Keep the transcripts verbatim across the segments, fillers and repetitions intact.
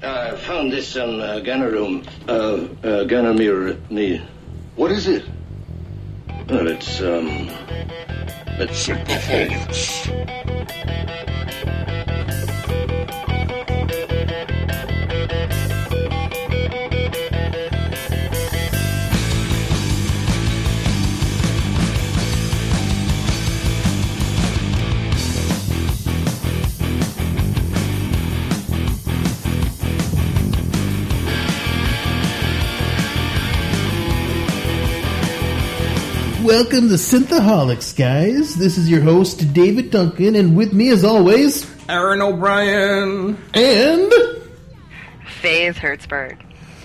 I found this on uh, Ganarum. Uh, uh, Ganamir. Me. What is it? Well, it's, um... It's... Synthaholics. Welcome to Synthaholics, guys. This is your host, David Duncan, and with me, as always, Aaron O'Brien and Faith Hertzberg.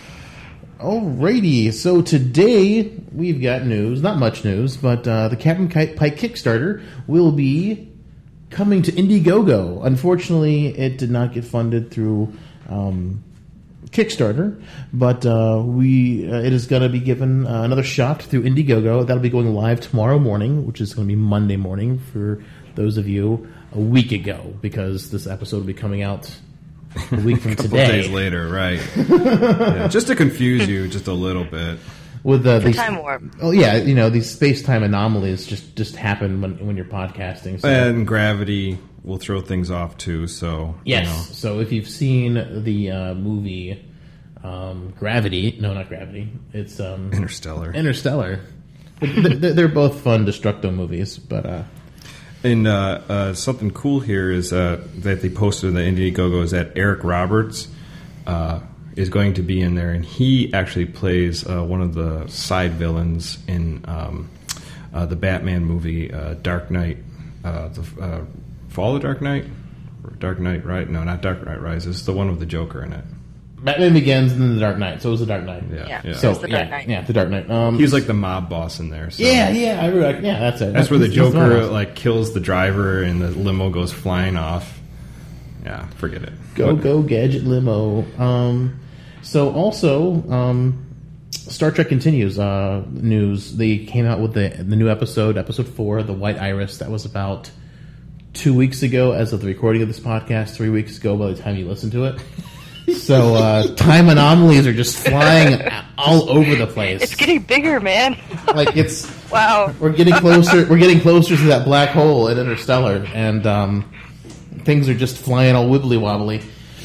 Alrighty, so today we've got news, not much news, but uh, the Captain Pike Kickstarter will be coming to Indiegogo. Unfortunately, it did not get funded through um, Kickstarter, but uh, we uh, it is going to be given uh, another shot through Indiegogo. That'll be going live tomorrow morning, which is going to be Monday morning for those of you a week ago, because this episode will be coming out a week from a couple today. days later, right? Yeah, just to confuse you just a little bit. With uh, the these, time warp. Oh yeah, you know, these space-time anomalies just, just happen when when you're podcasting. So. And gravity will throw things off too. So yes, you know. So if you've seen the uh, movie um, Gravity, no, not Gravity, it's um, Interstellar. Interstellar. they're, they're both fun Destructo movies, but. Uh, And uh, uh, something cool here is uh, that they posted in the Indiegogo is that Eric Roberts uh, is going to be in there, and he actually plays uh, one of the side villains in um, uh, the Batman movie uh, Dark Knight, uh, the uh, Fall of Dark Knight, or Dark Knight, right? No, not Dark Knight Rises. The one with the Joker in it. Batman Begins and then The Dark Knight. So it was The Dark Knight. Yeah, Yeah, yeah. So it was The Dark yeah, Knight. yeah, The Dark Knight. Um, He was like the mob boss in there. So. yeah, yeah, I really, yeah, that's it. That's where the He's- he's Joker awesome. like kills the driver and the limo goes flying off. Yeah, forget it. Go, But- go, gadget limo. Um, so also, um, Star Trek Continues uh, news. They came out with the the new episode, episode four, The White Iris. That was about two weeks ago, as of the recording of this podcast. Three weeks ago, by the time you listen to it. So uh, time anomalies are just flying all over the place. It's getting bigger, man. Like it's Wow. we're getting closer. We're getting closer to that black hole in Interstellar, and um, things are just flying all wibbly wobbly.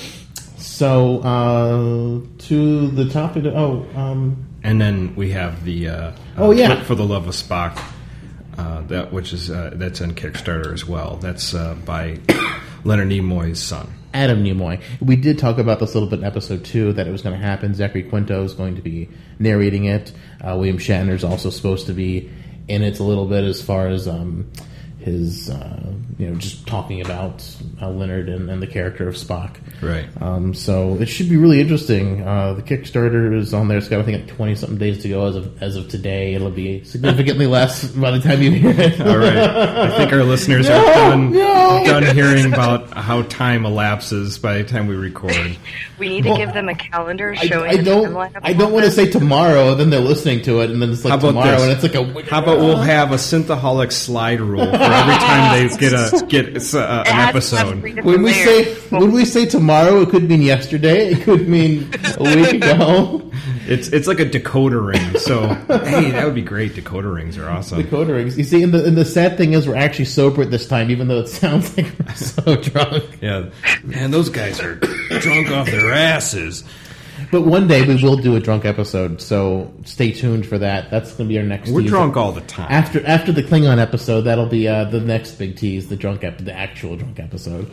So uh, to the topic. Oh, um, And then we have the uh, Oh, uh, yeah. Trip for the Love of Spock, uh, that which is uh, that's on Kickstarter as well. That's uh, by Leonard Nimoy's son. Adam Nimoy. We did talk about this a little bit in episode two, that it was going to happen. Zachary Quinto is going to be narrating it. Uh, William Shatner is also supposed to be in it a little bit, as far as um, his, uh, you know, just talking about uh, Leonard and, and the character of Spock. Right. Um, so it should be really interesting. Uh, the Kickstarter is on there. It's got, I think, like twenty something days to go as of as of today. It'll be significantly less by the time you hear it. All right. I think our listeners No, are done, no. done hearing about how time elapses by the time we record. We need to Well, give them a calendar I, showing I the don't. timeline of I don't want to say tomorrow, and then they're listening to it, and then it's like How about tomorrow, this? and it's like a. How about we'll have a Synthaholic slide rule for every time they get a get uh, It an has to have episode. three different When we say layers. when we say tomorrow, it could mean yesterday. It could mean a week ago. It's it's like a decoder ring. So hey, that would be great. Decoder rings are awesome. Decoder rings. You see, and the and the sad thing is, we're actually sober at this time, even though it sounds like we're so drunk. Yeah, man, those guys are drunk off their asses. But one day we will do a drunk episode, so stay tuned for that. That's going to be our next. We're tease. drunk all the time. After after the Klingon episode, that'll be uh, the next big tease, the drunk ep- the actual drunk episode.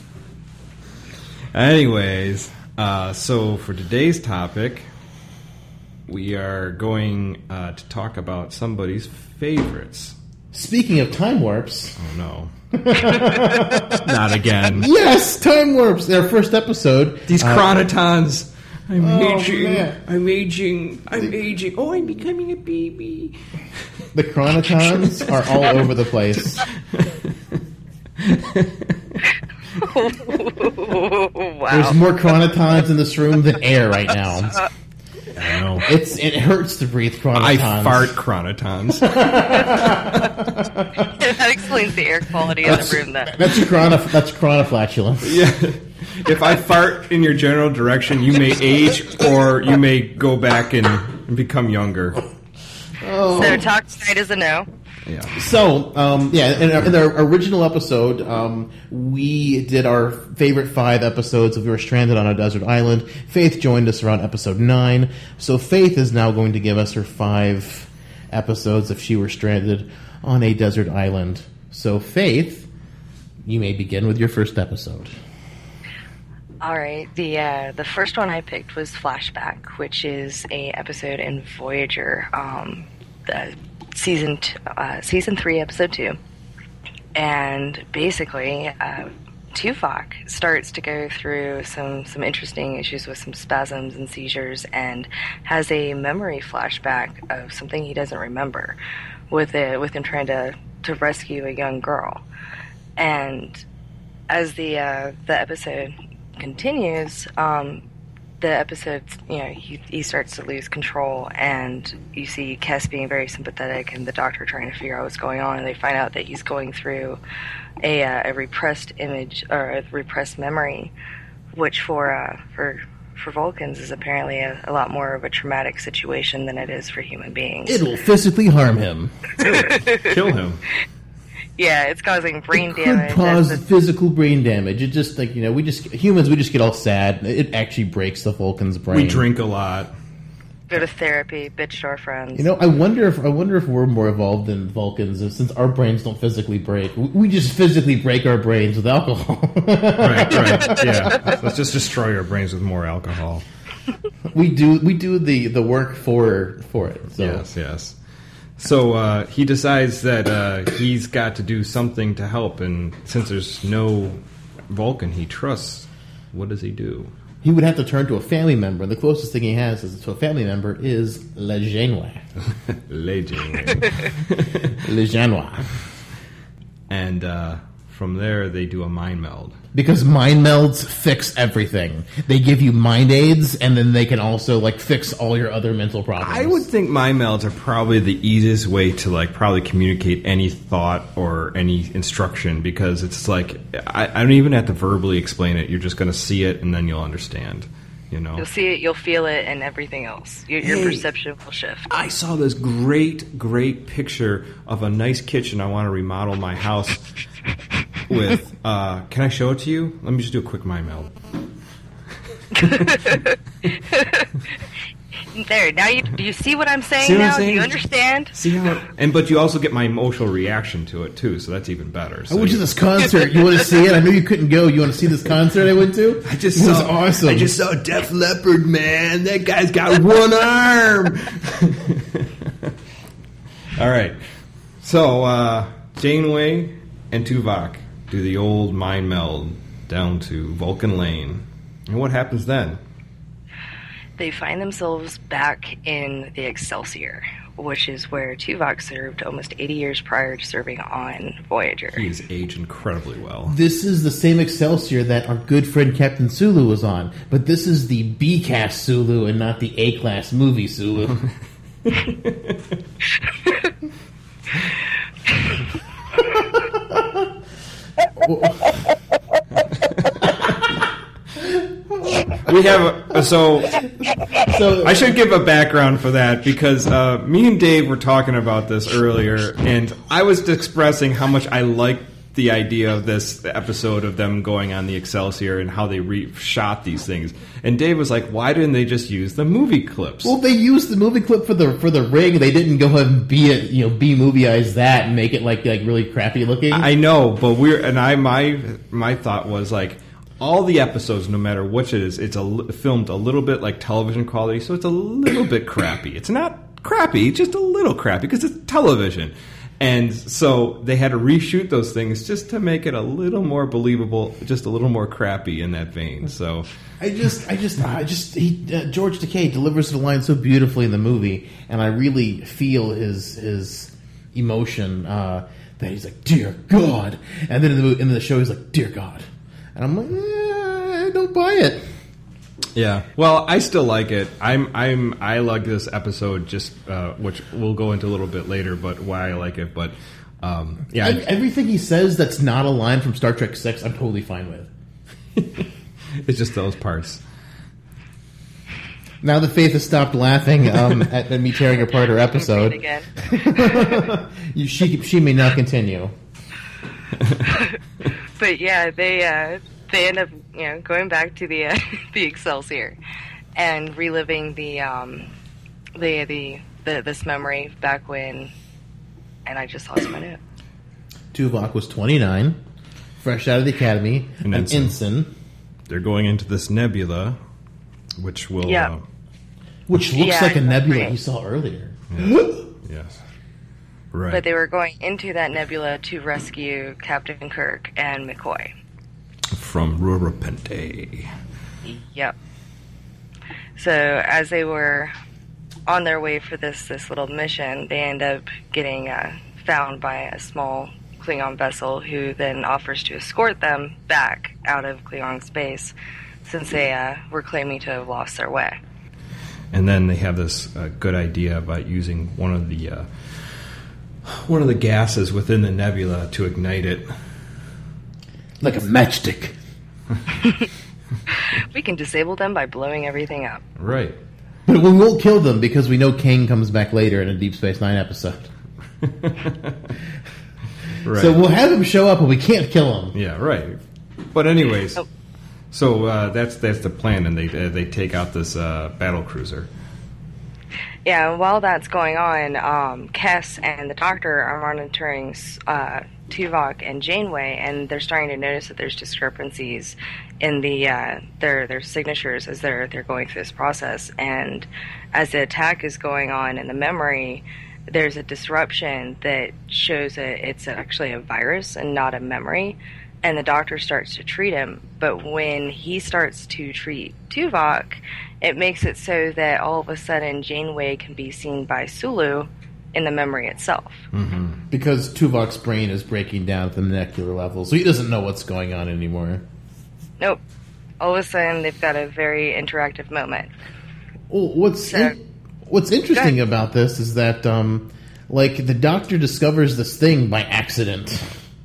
Anyways, uh, so for today's topic, we are going uh, to talk about somebody's favorites. Speaking of time warps, Oh no, not again! yes, time warps. Their first episode. These uh, chronotons. I'm Oh, aging. man. I'm aging. I'm aging. Oh, I'm becoming a baby. The chronotons are all over the place. Wow. There's more chronotons in this room than air right now. I know. It's it hurts to breathe chronotons. I fart chronotons. That explains the air quality of the room. Then That's chrono. That's chronoflatulence. Yeah. if I fart in your general direction, you may age or you may go back and, and become younger. Oh. So talk tonight is a no. Yeah. So, um, yeah, in our, in our original episode, um, we did our favorite five episodes of We Were Stranded on a Desert Island. Faith joined us around episode nine. So Faith is now going to give us her five episodes if she were stranded on a desert island. So Faith, you may begin with your first episode. All right. The uh, the first one I picked was Flashback, which is a episode in Voyager, um, the season t- uh, season three, episode two, and basically, uh, Tuvok starts to go through some some interesting issues with some spasms and seizures, and has a memory flashback of something he doesn't remember, with it with him trying to to rescue a young girl, and as the uh, the episode continues, um, the episode, you know, he, he starts to lose control, and you see Kes being very sympathetic, and the doctor trying to figure out what's going on, and they find out that he's going through a, uh, a repressed image or a repressed memory, which for uh, for for Vulcans is apparently a, a lot more of a traumatic situation than it is for human beings. It'll physically harm him. Kill him. Yeah, it's causing brain It could damage. cause That's the- physical brain damage. It just like you know, we just humans, we just get all sad. It actually breaks the Vulcan's brain. We drink a lot. Go to therapy, bitch to our friends. You know, I wonder if I wonder if we're more evolved than Vulcans, since our brains don't physically break. We we just physically break our brains with alcohol. Right, right. Yeah. Let's just destroy our brains with more alcohol. we do we do the, the work for for it. So. Yes, yes. So uh, he decides that uh, he's got to do something to help, and since there's no Vulcan he trusts, what does he do? He would have to turn to a family member, and the closest thing he has is to a family member is Le Genois. Le Genois. Le Genois. And uh, from there, they do a mind meld. Because mind melds fix everything. They give you mind aids, and then they can also like fix all your other mental problems. I would think mind melds are probably the easiest way to like probably communicate any thought or any instruction, because it's like I, I don't even have to verbally explain it. You're just going to see it, and then you'll understand. You know, You'll see it, you'll feel it, and everything else. Your, your Hey. perception will shift. I saw this great, great picture of a nice kitchen I want to remodel my house with. Uh, can I show it to you? Let me just do a quick mind meld. There, now you do you see what I'm saying See what I'm now? saying? Do you understand? See how? It, and but you also get my emotional reaction to it too, so that's even better. I So went to you- this concert. You want to see it? I knew you couldn't go. You want to see this concert I went to? I just it was saw, awesome. I just saw Def Leppard, man. That guy's got one arm. All right. So uh, Janeway and Tuvok do the old mind meld down to Vulcan Lane, and what happens then? They find themselves back in the Excelsior, which is where Tuvok served almost eighty years prior to serving on Voyager. He has aged incredibly well. This is the same Excelsior that our good friend Captain Sulu was on, but this is the B-class Sulu and not the A-class movie Sulu. We have a, so So I should give a background for that, because uh, me and Dave were talking about this earlier, and I was expressing how much I liked the idea of this episode of them going on the Excelsior and how they re- shot these things. And Dave was like, "Why didn't they just use the movie clips?" Well, they used the movie clip for the for the rig. They didn't go ahead and be it, you know, B movie-ize that and make it like like really crappy looking. I know, but we're and I my my thought was like, all the episodes, no matter which it is, it's a, li- filmed a little bit like television quality, so it's a little bit crappy. It's not crappy, just a little crappy, because it's television. And so they had to reshoot those things just to make it a little more believable, just a little more crappy in that vein. So I just, I just, I just, he, uh, George Takei delivers the line so beautifully in the movie, and I really feel his his emotion uh, that he's like, "Dear God," and then in the movie, in the show he's like, "Dear God," and I'm like, eh, I don't buy it. yeah, well, I still like it. I'm I'm I like this episode, just uh, which we'll go into a little bit later, but why I like it. But um, yeah, Ev- Everything he says that's not a line from Star Trek Six, I'm totally fine with. It's just those parts. Now that Faith has stopped laughing um, at me tearing apart her episode, Again. you, she she may now continue. But yeah, they uh, they end up you know going back to the uh, the Excelsior and reliving the um the, the the this memory back when, and I just lost my note. Tuvok was twenty-nine, fresh out of the academy, An an ensign. ensign, They're going into this nebula, which will... Yeah. Uh, which looks Yeah, like a nebula right. he saw earlier. yes. yes. Right. But they were going into that nebula to rescue Captain Kirk and McCoy. From Rurapente. Yep. So as they were on their way for this this little mission, they end up getting uh, found by a small Klingon vessel, who then offers to escort them back out of Klingon space, since they uh, were claiming to have lost their way. And then they have this uh, good idea about using one of the uh, one of the gases within the nebula to ignite it. Like a matchstick. We can disable them by blowing everything up. Right. But we won't kill them because we know Kane comes back later in a Deep Space Nine episode. Right. So we'll have him show up, but we can't kill him. Yeah, right. But anyways, Oh. so uh, that's that's the plan, and they uh, they take out this uh, battle cruiser. Yeah, and while that's going on, um, Kes and the Doctor are monitoring uh, Tuvok and Janeway, and they're starting to notice that there's discrepancies in the uh, their their signatures as they're they're going through this process. And as the attack is going on in the memory, there's a disruption that shows that it's actually a virus and not a memory. And the Doctor starts to treat him, but when he starts to treat Tuvok, it makes it so that all of a sudden Janeway can be seen by Sulu in the memory itself. Mm-hmm. Because Tuvok's brain is breaking down at the molecular level, so he doesn't know what's going on anymore. Nope. All of a sudden, they've got a very interactive moment. Well, what's So- in, what's interesting Go ahead. about this is that, um, like, the Doctor discovers this thing by accident.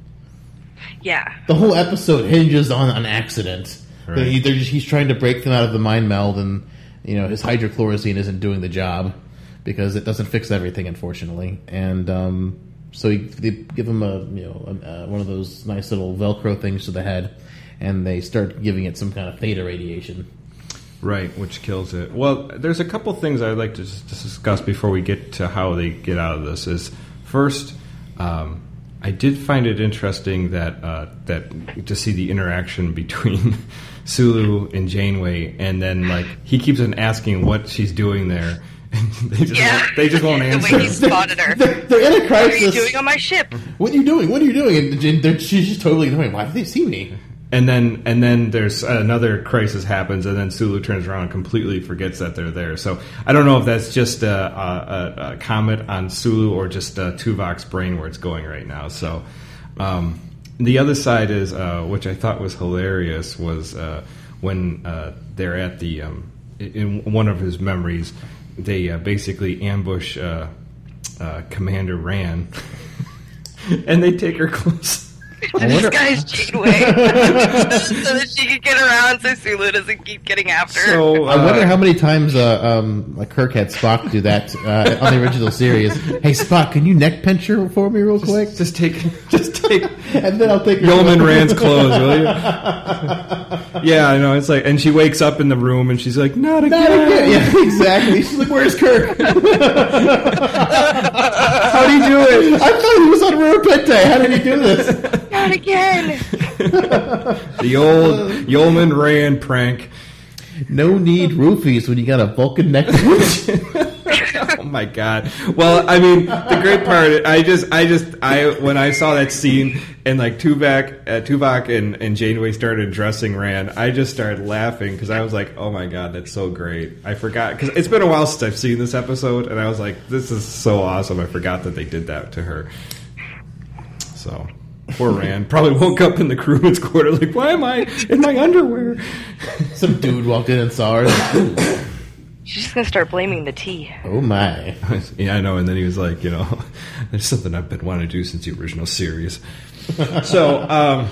Yeah. The whole episode hinges on an accident. Right. That he- they're just- he's trying to break them out of the mind meld, and you know his hydrochloroquine isn't doing the job because it doesn't fix everything, unfortunately. And um, so he, they give him a you know a, uh, one of those nice little Velcro things to the head, and they start giving it some kind of theta radiation. Right, which kills it. Well, there's a couple things I'd like to just discuss before we get to how they get out of this. Is first, um, I did find it interesting that uh, that to see the interaction between Sulu and Janeway, and then like he keeps on asking what she's doing there, and they just Yeah. won't, they just won't The answer. way he spotted her. They're, they're in a What are you crisis. doing on my ship? What are you doing? What are you doing? And, and they're- she's just totally ignoring. Why did they see me? And then and then there's another crisis happens, and then Sulu turns around and completely forgets that they're there. So I don't know if that's just a, a, a comment on Sulu or just uh, Tuvok's brain where it's going right now. So um, the other side is, uh, which I thought was hilarious, was uh, when uh, they're at the um, in one of his memories, they uh, basically ambush uh, uh, Commander Rand, and they take her close. I This wonder- guy's Janeway. So that she can get around so Sulu doesn't keep getting after her. So I wonder uh, how many times uh, um, like Kirk had Spock do that uh, on the original series. Hey Spock, can you neck pinch her for me real quick? Just take, just take And then I'll take her Yeoman Rand's clothes, will you? Yeah, I know. It's like, and she wakes up in the room and she's like, "Not again." Not again. Yeah, exactly. She's like, "Where's Kirk?" How do you do it? I thought he was on Rurapente. How did he do this? Not again. The old Yeoman Rand prank. No need roofies when you got a Vulcan neck pinch. Oh my god. Well, I mean, the great part, I just, I just, I when I saw that scene and like Tuvok, uh, Tuvok and, and Janeway started addressing Rand, I just started laughing because I was like, oh my god, that's so great. I forgot because it's been a while since I've seen this episode, and I was like, this is so awesome. I forgot that they did that to her. So. Poor Rand probably woke up in the crewman's quarter like, why am I in my underwear? Some dude walked in and saw her. Like, "Ooh, She's just going to start blaming the tea. oh my. Yeah, I know. And then he was like, you know, there's something I've been wanting to do since the original series. So, um,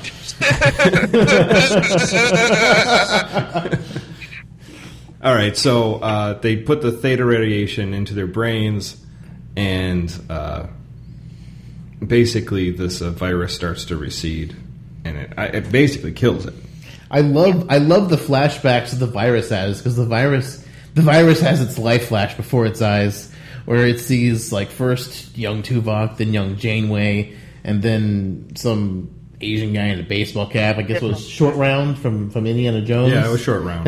all right. So uh, they put the theta radiation into their brains, and uh, basically this uh, virus starts to recede, and it, it basically kills it. I love I love the flashbacks that the virus has, because the virus the virus has its life flash before its eyes, where it sees like first young Tuvok, then young Janeway, and then some Asian guy in a baseball cap. I guess it was Short Round from, from Indiana Jones. Yeah, it was Short Round.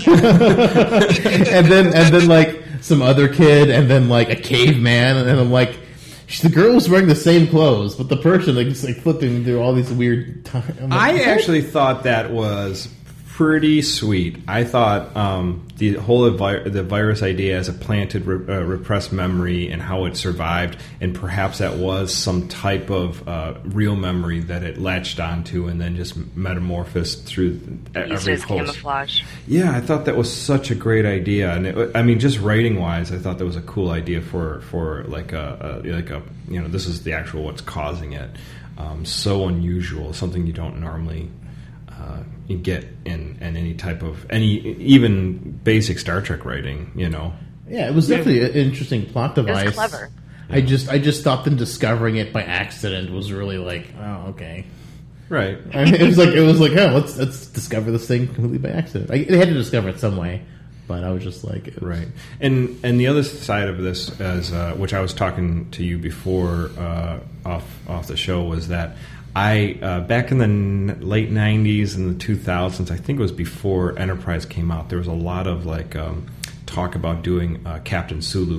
and then and then like some other kid, and then like a caveman, and then I'm like, the girl was wearing the same clothes, but the person like, just, like flipping through all these weird times. Like, I actually thought that was pretty sweet. I thought um, the whole vi- the virus idea as a planted re- uh, repressed memory and how it survived, and perhaps that was some type of uh, real memory that it latched onto and then just metamorphosed through every Used as post. camouflage. Yeah, I thought that was such a great idea, and it, I mean, just writing wise, I thought that was a cool idea for for like a, a like a you know this is the actual what's causing it. Um, so unusual, something you don't normally. Uh, you get in, in any type of any even basic Star Trek writing, you know. Yeah, it was definitely an interesting plot device. It was clever. I just I just thought them discovering it by accident was really like, oh, okay. Right. I mean, it was like it was like, oh, let's let's discover this thing completely by accident. I, they had to discover it some way, but I was just like, it was, right. And and the other side of this, as uh, which I was talking to you before uh, off off the show, was that. I uh, back in the n- late nineties and the two thousands, I think it was before Enterprise came out. There was a lot of like um, talk about doing uh, Captain Sulu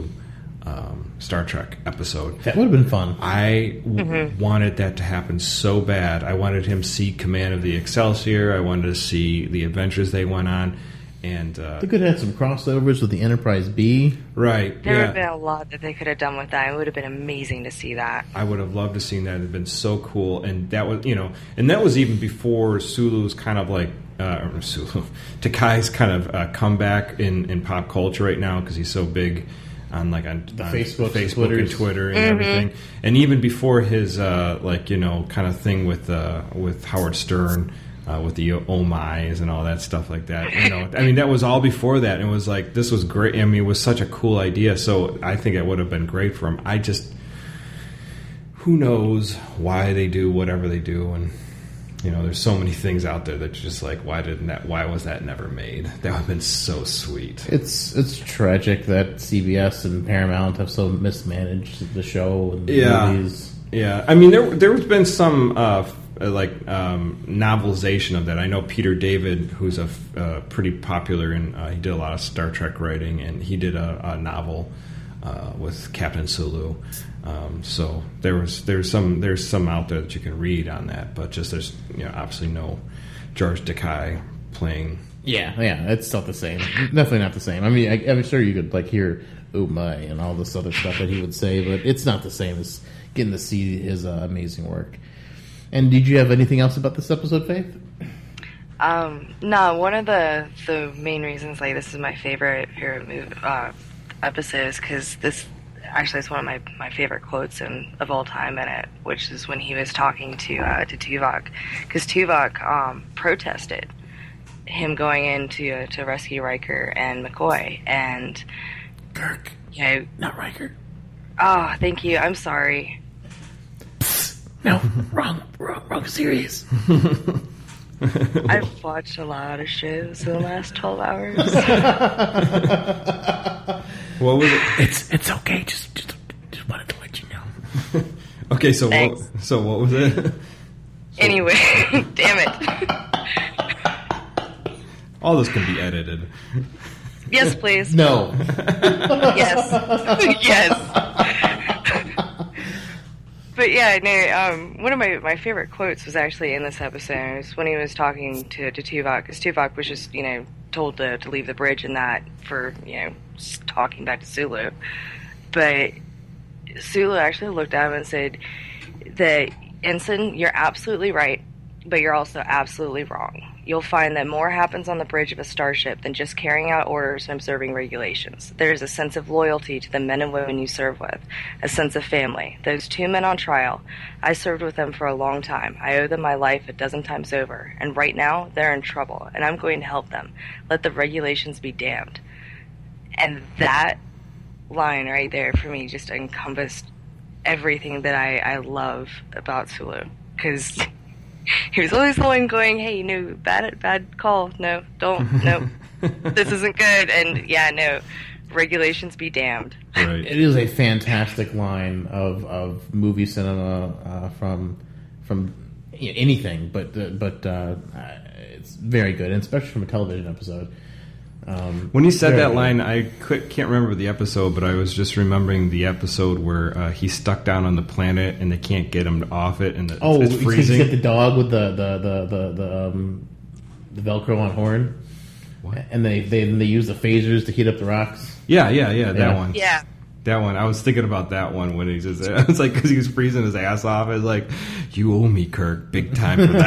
um, Star Trek episode. That would have been fun. I w- mm-hmm. wanted that to happen so bad. I wanted him to see Command of the Excelsior. I wanted to see the adventures they went on. And uh, they could have had some crossovers with the Enterprise B. Right. There yeah. would have been a lot that they could have done with that. It would have been amazing to see that. I would have loved to see that. It would have been so cool. And that was, you know, and that was even before Sulu's kind of like, uh, or Sulu, Takai's kind of uh, comeback in, in pop culture right now because he's so big on like on, on Facebook, Facebook and Twitter and mm-hmm. everything. And even before his uh, like, you know, kind of thing with uh, with Howard Stern. Uh, with the oh my's and all that stuff like that, you know. I mean, that was all before that. And it was like this was great. I mean, it was such a cool idea. So I think it would have been great for him. I just, who knows why they do whatever they do, and you know, there's so many things out there that you're just like, why didn't that? Why was that never made? That would have been so sweet. It's it's tragic that C B S and Paramount have so mismanaged the show and the yeah. movies. Yeah, I mean, there there's been some. Uh, like um, novelization of that. I know Peter David, who's a uh, pretty popular, and uh, he did a lot of Star Trek writing, and he did a, a novel uh, with Captain Sulu. Um, so there was there's some there's some out there that you can read on that, but just there's you know obviously no George Takei playing. Yeah, yeah, it's not the same. Definitely not the same. I mean, I, I'm sure you could like hear "Oh my" and all this other stuff that he would say, but it's not the same as getting to see his uh, amazing work. And did you have anything else about this episode, Faith? Um, no, one of the the main reasons like this is my favorite favorite movie, uh, episode is because this actually is one of my, my favorite quotes in, of all time in it, which is when he was talking to uh, to Tuvok, because Tuvok um, protested him going in to uh, to rescue Riker and McCoy and Kirk. You know, not Riker. Oh, thank you. I'm sorry. No, wrong, wrong, wrong series. I've watched a lot of shows in the last twelve hours. What was it? It's it's okay. Just just, just wanted to let you know. Okay, so Thanks. what? So what was it? So, anyway, damn it. All this can be edited. Yes, please. No. Yes. Yes. But yeah, no, um, one of my, my favorite quotes was actually in this episode. It was when he was talking to, to Tuvok, because Tuvok was just, you know, told to, to leave the bridge and that for, you know, talking back to Sulu. But Sulu actually looked at him and said that, Ensign, you're absolutely right, but you're also absolutely wrong. you'll find that more happens on the bridge of a starship than just carrying out orders and observing regulations. There is a sense of loyalty to the men and women you serve with, a sense of family. Those two men on trial, I served with them for a long time. I owe them my life a dozen times over, and right now they're in trouble, and I'm going to help them. Let the regulations be damned. And that line right there for me just encompassed everything that I, I love about Sulu, because he was always the one going, hey, no, bad bad call, no, don't, no, this isn't good, and yeah, no, regulations be damned. Right. It is a fantastic line of, of movie cinema uh, from from you know, anything, but uh, but uh, it's very good, and especially from a television episode. Um, when he said that good. line, I could, can't remember the episode, but I was just remembering the episode where uh, he's stuck down on the planet and they can't get him off it, and the, Oh, it's he's freezing. got the dog with the the the the, the, um, the Velcro on horn, What? and they they they use the phasers to heat up the rocks. Yeah, yeah, yeah, that Yeah. one. Yeah. That one. I was thinking about that one when he just, it's like, because he was freezing his ass off. I was like, you owe me, Kirk, big time for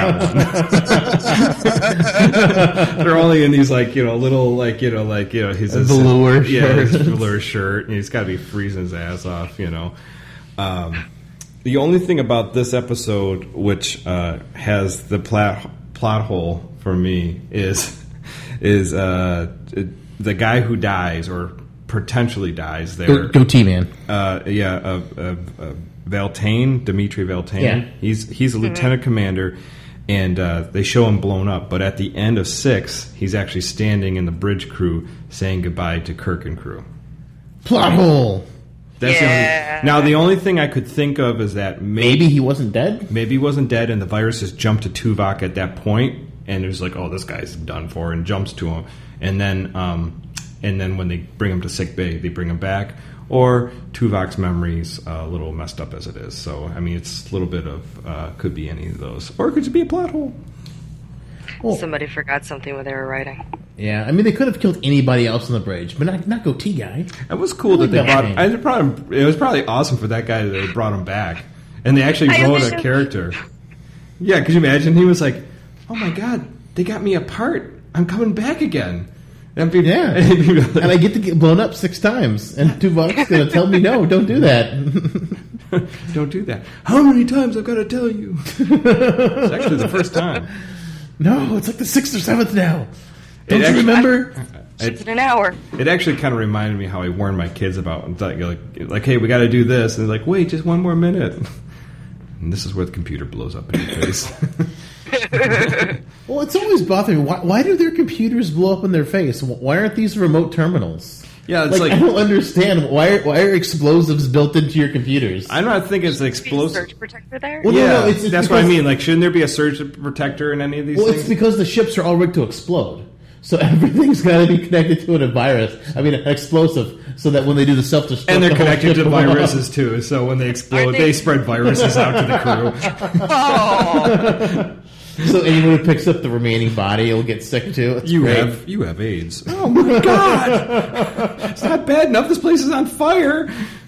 that one. They're only in these, like, you know, little, like, you know, like, you know, his Velour yeah, shirt. his velour shirt, and he's got to be freezing his ass off, you know. Um, the only thing about this episode, which uh, has the plot plot hole for me, is is uh, the guy who dies or potentially dies there. Go, goatee man. Uh, yeah, uh, uh, uh, Valtain, Dimitri Valtain. Yeah. He's he's a lieutenant commander, and uh, they show him blown up. But at the end of six, he's actually standing in the bridge crew saying goodbye to Kirk and crew. Plot hole. That's Yeah. the only, now the only thing I could think of is that maybe Maybe he wasn't dead. maybe he wasn't dead, and the virus just jumped to Tuvok at that point, and it was like, oh, this guy's done for, and jumps to him, and then. Um, And then when they bring him to sick bay, they bring him back. Or Tuvok's memory's uh, a little messed up as it is. So, I mean, it's a little bit of, uh, could be any of those. Or it could just be a plot hole. Well, Somebody forgot something when they were writing. yeah, I mean, they could have killed anybody else on the bridge, but not not goatee guy. It was cool I that like they that brought, name. I brought him, it was probably awesome for that guy that they brought him back. And they actually I wrote a know. character. Yeah, could you imagine? He was like, oh my God, they got me apart. I'm coming back again. And people, Yeah, and people like, and I get to get blown up six times, and Tuvok's going to tell me no, don't do that. don't do that. How many times I've got to tell you? It's actually the first time. No, it's like the sixth or seventh now. Don't you actually- remember? It's in an hour. It actually kind of reminded me how I warned my kids about like, like, like hey, we got to do this, and they're like, wait, just one more minute. And this is where the computer blows up in your face. Well, it's always bothered me. Why, why do their computers blow up in their face? Why aren't these remote terminals? Yeah, it's like- I don't understand. Why are, why are explosives built into your computers? I'm not thinking it's Be a explosive. surge protector there? Well, no, Yeah, no, it's- it's that's what I because- mean. Like, shouldn't there be a surge protector in any of these Well, things? it's because the ships are all rigged to explode. So everything's got to be connected to a virus. I mean, an explosive, so that when they do the self-destruct, and they're the whole connected ship to will blow up. viruses too. So when they explode, Are they... they- spread viruses out to the crew. Oh, So anyone who picks up the remaining body will get sick too. It's You great. have you have AIDS. Oh my God! It's not bad enough. This place is on fire.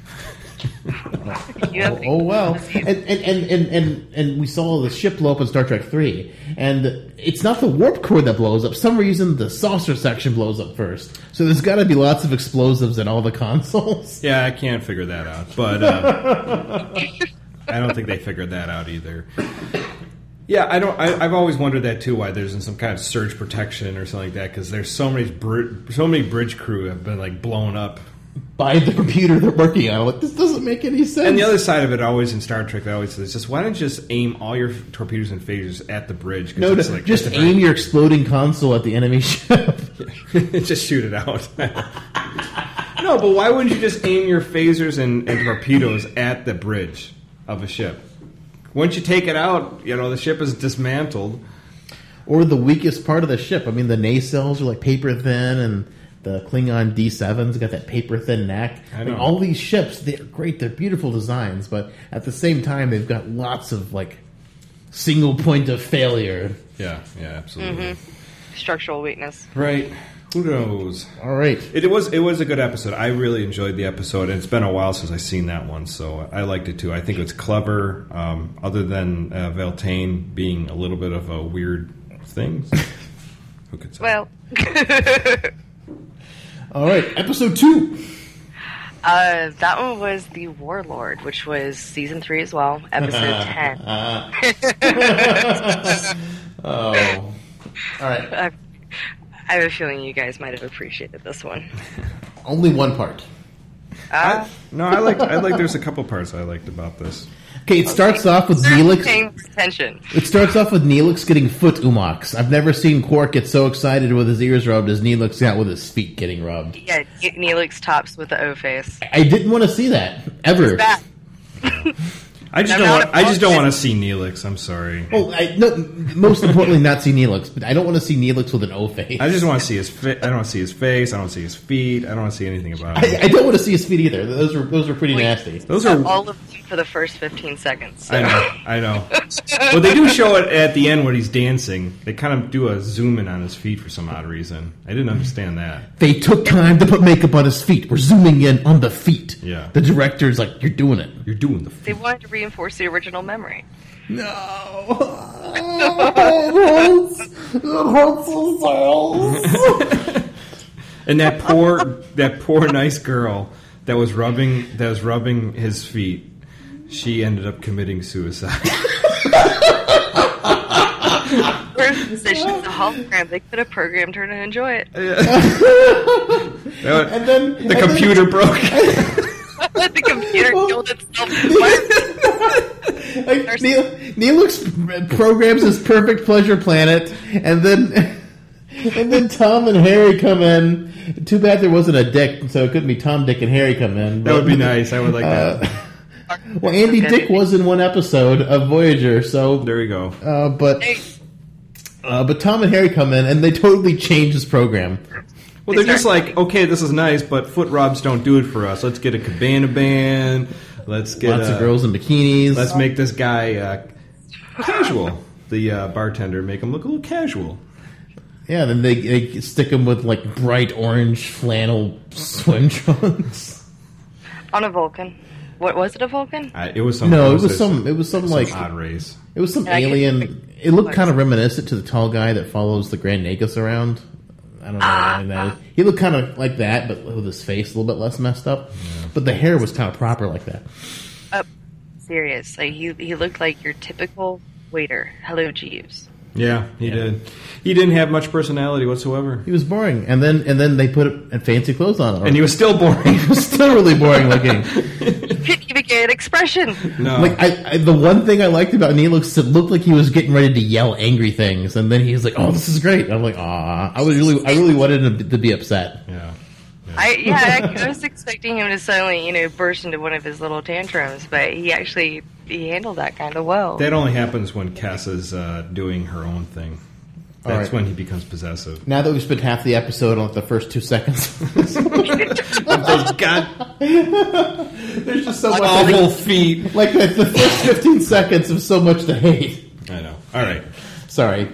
you have Oh, oh well, and and, and, and and and we saw the ship blow up in Star Trek three, and it's not the warp core that blows up. For some reason, the saucer section blows up first. So there's got to be lots of explosives in all the consoles. Yeah, I can't figure that out, but uh, I don't think they figured that out either. Yeah, I don't. I, I've always wondered that too. Why there's some kind of surge protection or something like that? Because there's so many bri- so many bridge crew have been like blown up. By the computer they're working on. Like, this doesn't make any sense. And the other side of it, always in Star Trek, they always says, just why don't you just aim all your torpedoes and phasers at the bridge? 'Cause no, it's no, like, just it's a aim very- your exploding console at the enemy ship. just shoot it out. No, but why wouldn't you just aim your phasers and, and torpedoes at the bridge of a ship? Once you take it out, you know, the ship is dismantled. Or the weakest part of the ship. I mean, the nacelles are like paper thin, and the Klingon D seven's got that paper thin neck. I I mean, know. all these ships, they're great. They're beautiful designs, but at the same time, they've got lots of like single point of failure. Yeah, yeah, absolutely. structural weakness. Right. Who knows? All right. It, it was it was a good episode. I really enjoyed the episode, and it's been a while since I've seen that one, so I liked it too. I think it's clever, um, other than uh, Valtain being a little bit of a weird thing. Who could say? Well, All right, episode two. uh, that one was The Warlord, which was season three as well, episode ten. Oh. All right. I, I have a feeling you guys might have appreciated this one. Only one part. Uh, I, no, I like. I like. There's a couple parts I liked about this. Okay, it starts off with They're Neelix. paying attention. It starts off with Neelix getting foot umox. I've never seen Quark get so excited with his ears rubbed as Neelix got with his feet getting rubbed. Yeah, Neelix tops with the O face. I didn't want to see that ever. That. I just I'm don't. not Want, I just don't opposed. want to see Neelix. I'm sorry. Oh, I, no, most importantly, not see Neelix, but I don't want to see Neelix with an O face. I just want to see his. Fi- I don't want to see his face. I don't want to see his feet. I don't want to see anything about him. I, I don't want to see his feet either. Those are those are pretty Wait. nasty. Those are. All of them for the first fifteen seconds. So. I know. I know. Well, they do show it at the end when he's dancing. They kind of do a zoom in on his feet for some odd reason. I didn't understand that. They took time to put makeup on his feet. We're zooming in on the feet. Yeah. The director's like, "You're doing it." You're doing the. They wanted to reinforce the original memory. No. It hurts. It hurts so. And that poor, that poor nice girl that was rubbing, that was rubbing his feet. She ended up committing suicide. Person said she's a hologram. They could have programmed her to enjoy it. That- And then the and computer broke. The computer killed itself. Then, like, Neil, Neelix programs his perfect pleasure planet, and then and then Tom and Harry come in. Too bad there wasn't a Dick, so it couldn't be Tom, Dick, and Harry come in. That would be nice. I would like that. Uh, well, Andy Dick was in one episode of Voyager, so There we go. uh, but Hey, uh, but Tom and Harry come in, and they totally change his program. Well, they're just like, okay, this is nice, but foot rubs don't do it for us. Let's get a cabana band. Let's get Lots uh, of girls in bikinis. Let's make this guy uh, casual. The uh, bartender make him look a little casual. Yeah, then they, they stick him with like bright orange flannel swim trunks. on a Vulcan. What was it? A Vulcan? I, it was some. No, it was some. It was some some like odd race. it was some Yeah, I get- alien. It looked kind of reminiscent to the tall guy that follows the Grand Nagus around. I don't know. why that is. He looked kind of like that, but with his face a little bit less messed up. But the hair was kind of proper like that. Uh, serious. Like he he looked like your typical waiter. Hello, Jeeves. Yeah, he did. He didn't have much personality whatsoever, He was boring, and then and then they put fancy clothes on him. and he was still boring. He was still really boring looking. Couldn't even get an expression. No, Like I, I, the one thing I liked about Neelix is it looked like he was getting ready to yell angry things, and then he was like, "Oh, this is great." I'm like, "Ah," I was really, I really wanted him to be upset. yeah. I yeah, I, I was expecting him to suddenly, you know, burst into one of his little tantrums, but he actually he handled that kind of well. That only happens when Cass is uh, doing her own thing. That's All right. when he becomes possessive. Now that we've spent half the episode on like, the first two seconds, Those god there's just so much. awful feet. Like the, the first fifteen seconds of so much to hate. I know. All right. Sorry.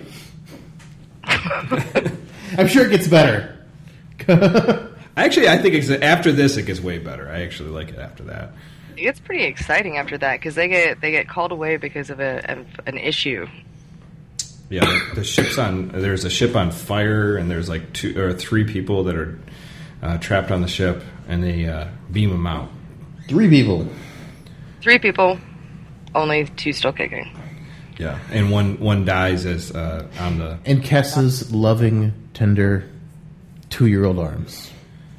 I'm sure it gets better. Actually, I think it's, after this it gets way better. I actually like it after that. It's pretty exciting after that because they get they get called away because of a of an issue. Yeah, the, the ship's on. There's a ship on fire, and there's like two or three people that are uh, trapped on the ship, and they uh, beam them out. Three people. Three people, only two still kicking. Yeah, and one one dies as uh, on the. In Kessa's loving, tender, two-year-old arms.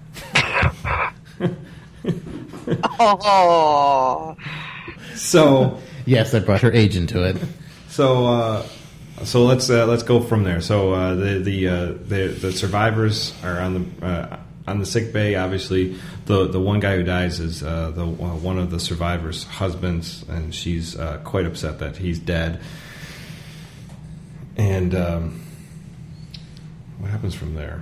Oh, So Yes, I brought her age into it. so uh, so let's uh, let's go from there. So uh, the the, uh, the the survivors are on the uh, on the sick bay. Obviously, the the one guy who dies is uh, the uh, one of the survivors' husbands, and she's uh, quite upset that he's dead. And um, what happens from there?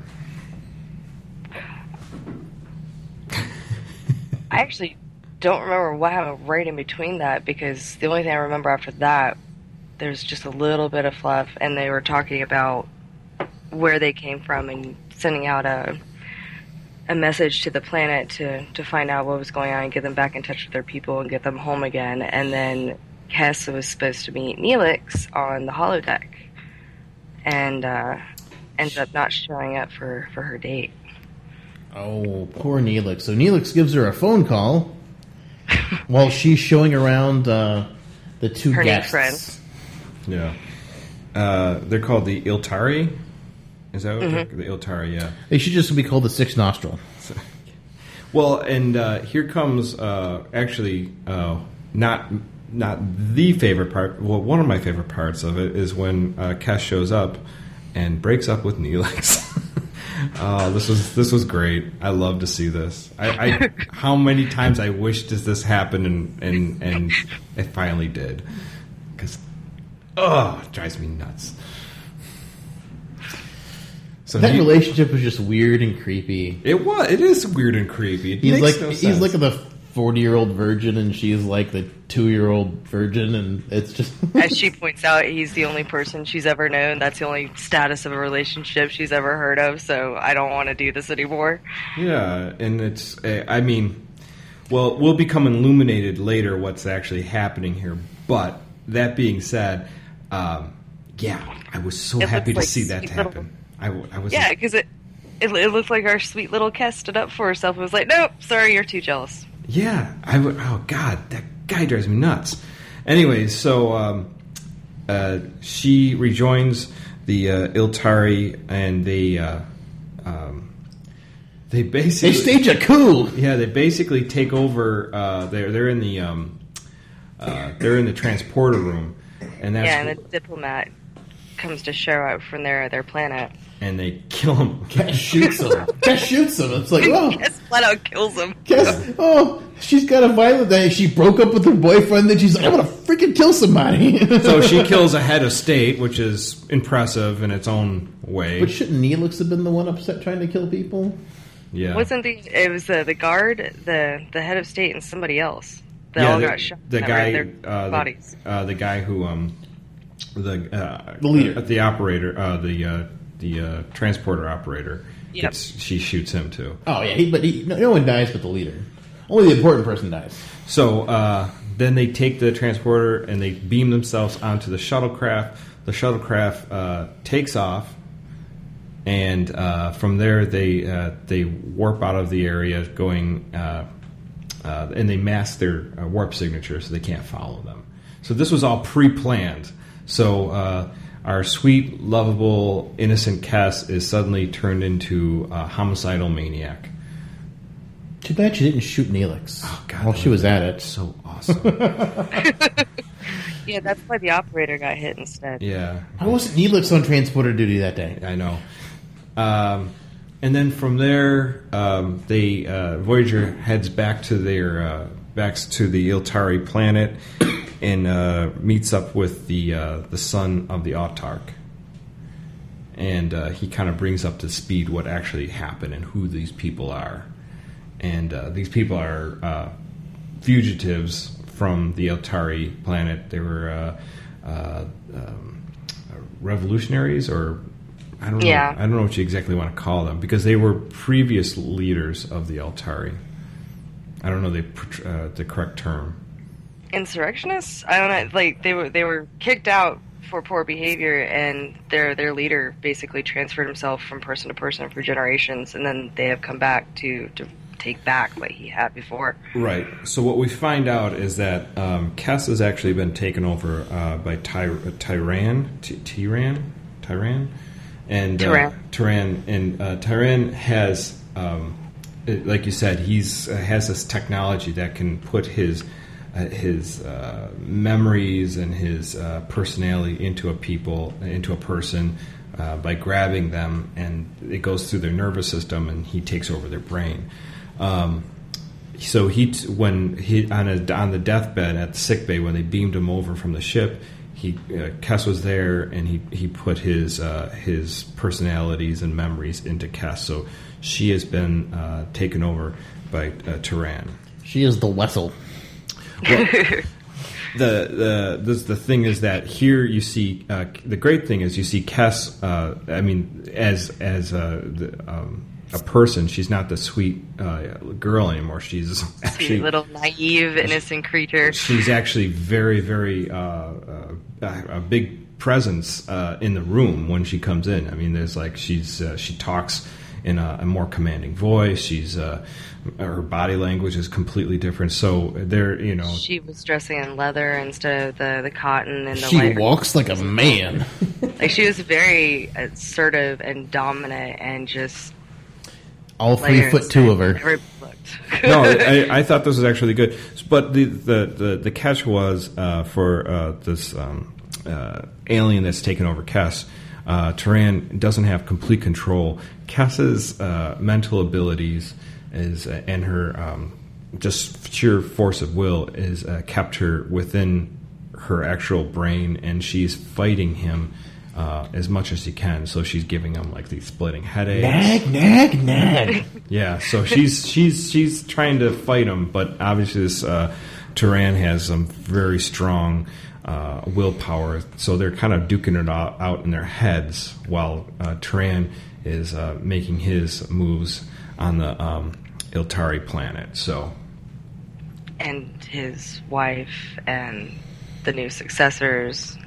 I actually don't remember what happened right in between that because the only thing I remember after that, there's just a little bit of fluff, and they were talking about where they came from and sending out a a message to the planet to, to find out what was going on and get them back in touch with their people and get them home again. And then Kess was supposed to meet Neelix on the holodeck. And uh, ends up not showing up for, for her date. Oh, poor Neelix. So Neelix gives her a phone call while she's showing around uh, the two her guests. new friends. Yeah. Uh, they're called the Iltari. Is that what Mm-hmm. the Iltari? Yeah. They should just be called the Six Nostril. Well, and uh, here comes uh, actually uh, not not the favorite part. Well, one of my favorite parts of it is when uh, Kes shows up and breaks up with Neelix. Oh, this was this was great. I love to see this. I, I how many times I wished does this happen, and and and it finally did. Because oh, it drives me nuts. So That he- relationship was just weird and creepy. It was. It is weird and creepy. It He's makes like no he's sense. like the forty-year-old virgin, and she's like the two-year-old virgin, and it's just As she points out, he's the only person she's ever known. That's the only status of a relationship she's ever heard of, so I don't want to do this anymore. Yeah, and it's, uh, I mean, well, we'll become illuminated later what's actually happening here. But that being said, um, yeah, I was so It happy to looks like see that sweet happen. little- I, w- I was Yeah, because it, it it looked like our sweet little Kes stood up for herself and was like, nope, sorry, you're too jealous. yeah, I would. Oh God, that guy drives me nuts. Anyways, so um, uh, she rejoins the uh, Iltari, and they uh, um, they basically they stage a coup. Yeah, they basically take over. Uh, they're they're in the um, uh, they're in the transporter room, and that's Yeah, and the diplomat comes to show up from their, their planet. and they kill him. Kes shoots him. Kes shoots him. It's like, oh, Kes flat out kills him. Kes, oh, she's got a violent day. She broke up with her boyfriend, then she's like, I'm gonna freaking kill somebody. So she kills a head of state, which is impressive in its own way. But shouldn't Neelix have been the one upset trying to kill people? Yeah, Wasn't the it was the the guard, the the head of state, and somebody else. They yeah, all the, got shot. the that guy, were in their uh, bodies. the, uh, the guy who um, the uh, The leader. uh, the operator, uh, the uh, the uh, transporter operator. Yep. Gets, she shoots him too. Oh yeah, he, but he, no, no one dies but the leader. Only the important person dies. So uh, then they take the transporter and they beam themselves onto the shuttlecraft. The shuttlecraft uh, takes off, and uh, from there they uh, they warp out of the area, going uh, uh, and they mask their uh, warp signature so they can't follow them. So this was all pre-planned. So uh, our sweet, lovable, innocent Kes is suddenly turned into a homicidal maniac. Too bad she didn't shoot Neelix Oh, God, while that she was would've at been it. So awesome. Yeah, that's why the operator got hit instead. Yeah. Why wasn't Neelix on transporter duty that day? I know. Um, and then from there, um, they uh, Voyager heads back to their uh, back to the Iltari planet and uh, meets up with the uh, the son of the Autarch. And uh, he kind of brings up to speed what actually happened and who these people are. And uh, these people are uh, fugitives from the Iltari planet. They were uh, uh, um, revolutionaries, or I don't know. Yeah. I don't know what you exactly want to call them, because they were previous leaders of the Iltari. I don't know the uh, the correct term. Insurrectionists? I don't know. Like they were they were kicked out for poor behavior, and their their leader basically transferred himself from person to person for generations, and then they have come back to to take back what he had before. Right. So what we find out is that um, Kes has actually been taken over uh, by Ty- Tyran, T- Tyran, Tyran, and uh, Tyran. Tyran, and uh, Tyran has, um, it- like you said, he's uh, has this technology that can put his uh, his uh, memories and his uh, personality into a people, into a person. Uh, by grabbing them, and it goes through their nervous system, and he takes over their brain. Um, so he, t- when he on a, on the deathbed at the sick bay, when they beamed him over from the ship, he uh, Kes was there, and he he put his uh, his personalities and memories into Kes. So she has been uh, taken over by uh, Tyran. She is the Wessel. Well, the the the the thing is that here you see uh, the great thing is you see Kes. Uh, I mean, as as a, the, um, a person, she's not the sweet uh, girl anymore. She's actually Sweet little naive, innocent creature. she's actually very very uh, uh, a big presence uh, in the room when she comes in. I mean, there's like she's uh, she talks in a, a more commanding voice. She's uh, her body language is completely different. So there, you know, she was dressing in leather instead of the, the cotton and the. She lighter. walks like a man. Like she was very assertive and dominant, and just all three foot two of her. Everybody looked. No, I, I thought this was actually good. But the the the, the catch was uh, for uh, this um, uh, alien that's taken over Kes. Uh, Turan doesn't have complete control. Kes's uh, mental abilities is uh, and her um, just sheer force of will is uh, kept her within her actual brain, and she's fighting him uh, as much as she can. So she's giving him like these splitting headaches. Nag, nag, nag. Yeah, so she's she's she's trying to fight him, but obviously this uh, Turan has some very strong uh, willpower. So they're kind of duking it out, out in their heads while uh, Turan is uh, making his moves on the um, Iltari planet. So, and his wife and the new successors.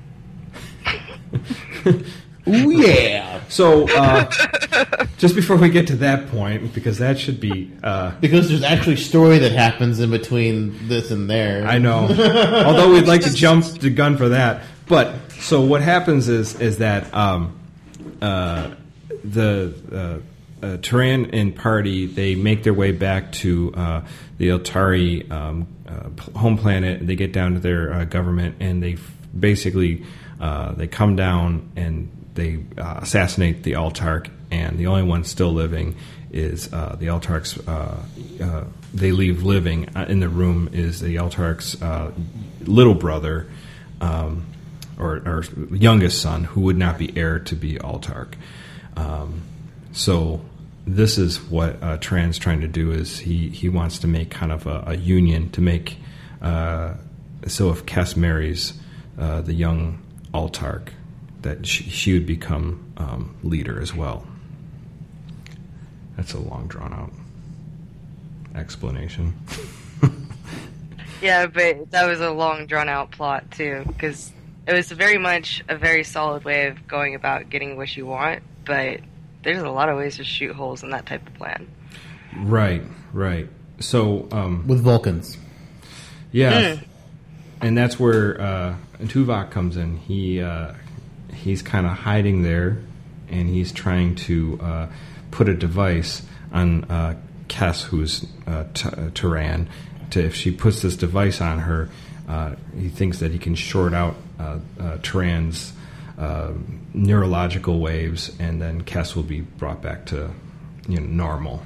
Ooh, yeah. So, uh, just before we get to that point, because that should be... Uh, because there's actually story that happens in between this and there. I know. Although we'd like to jump the gun for that. But, so what happens is is that um, uh, the uh, uh, Turan and party, they make their way back to uh, the Iltari um, uh, home planet. They get down to their uh, government, and they f- basically... Uh, they come down and they uh, assassinate the Altarch, and the only one still living is uh, the Altarch's. Uh, uh, they leave living uh, in the room is the Altarch's uh, little brother, um, or, or youngest son, who would not be heir to be Altarch. Um, so this is what uh, Turan's trying to do. Is he he wants to make kind of a, a union to make uh, so if Kes marries uh, the young Altarch, that she, she would become um, leader as well. That's a long, drawn-out explanation. Yeah, but that was a long, drawn-out plot, too, because it was very much a very solid way of going about getting what you want, but there's a lot of ways to shoot holes in that type of plan. Right, right. So... Um, with Vulcans. Yeah. Mm. And that's where uh, Tuvok comes in. He uh, he's kind of hiding there, and he's trying to uh, put a device on uh, Kes, who's uh, t- uh, Turan. To if she puts this device on her, uh, he thinks that he can short out uh, uh, Turan's uh, neurological waves, and then Kes will be brought back to you know normal.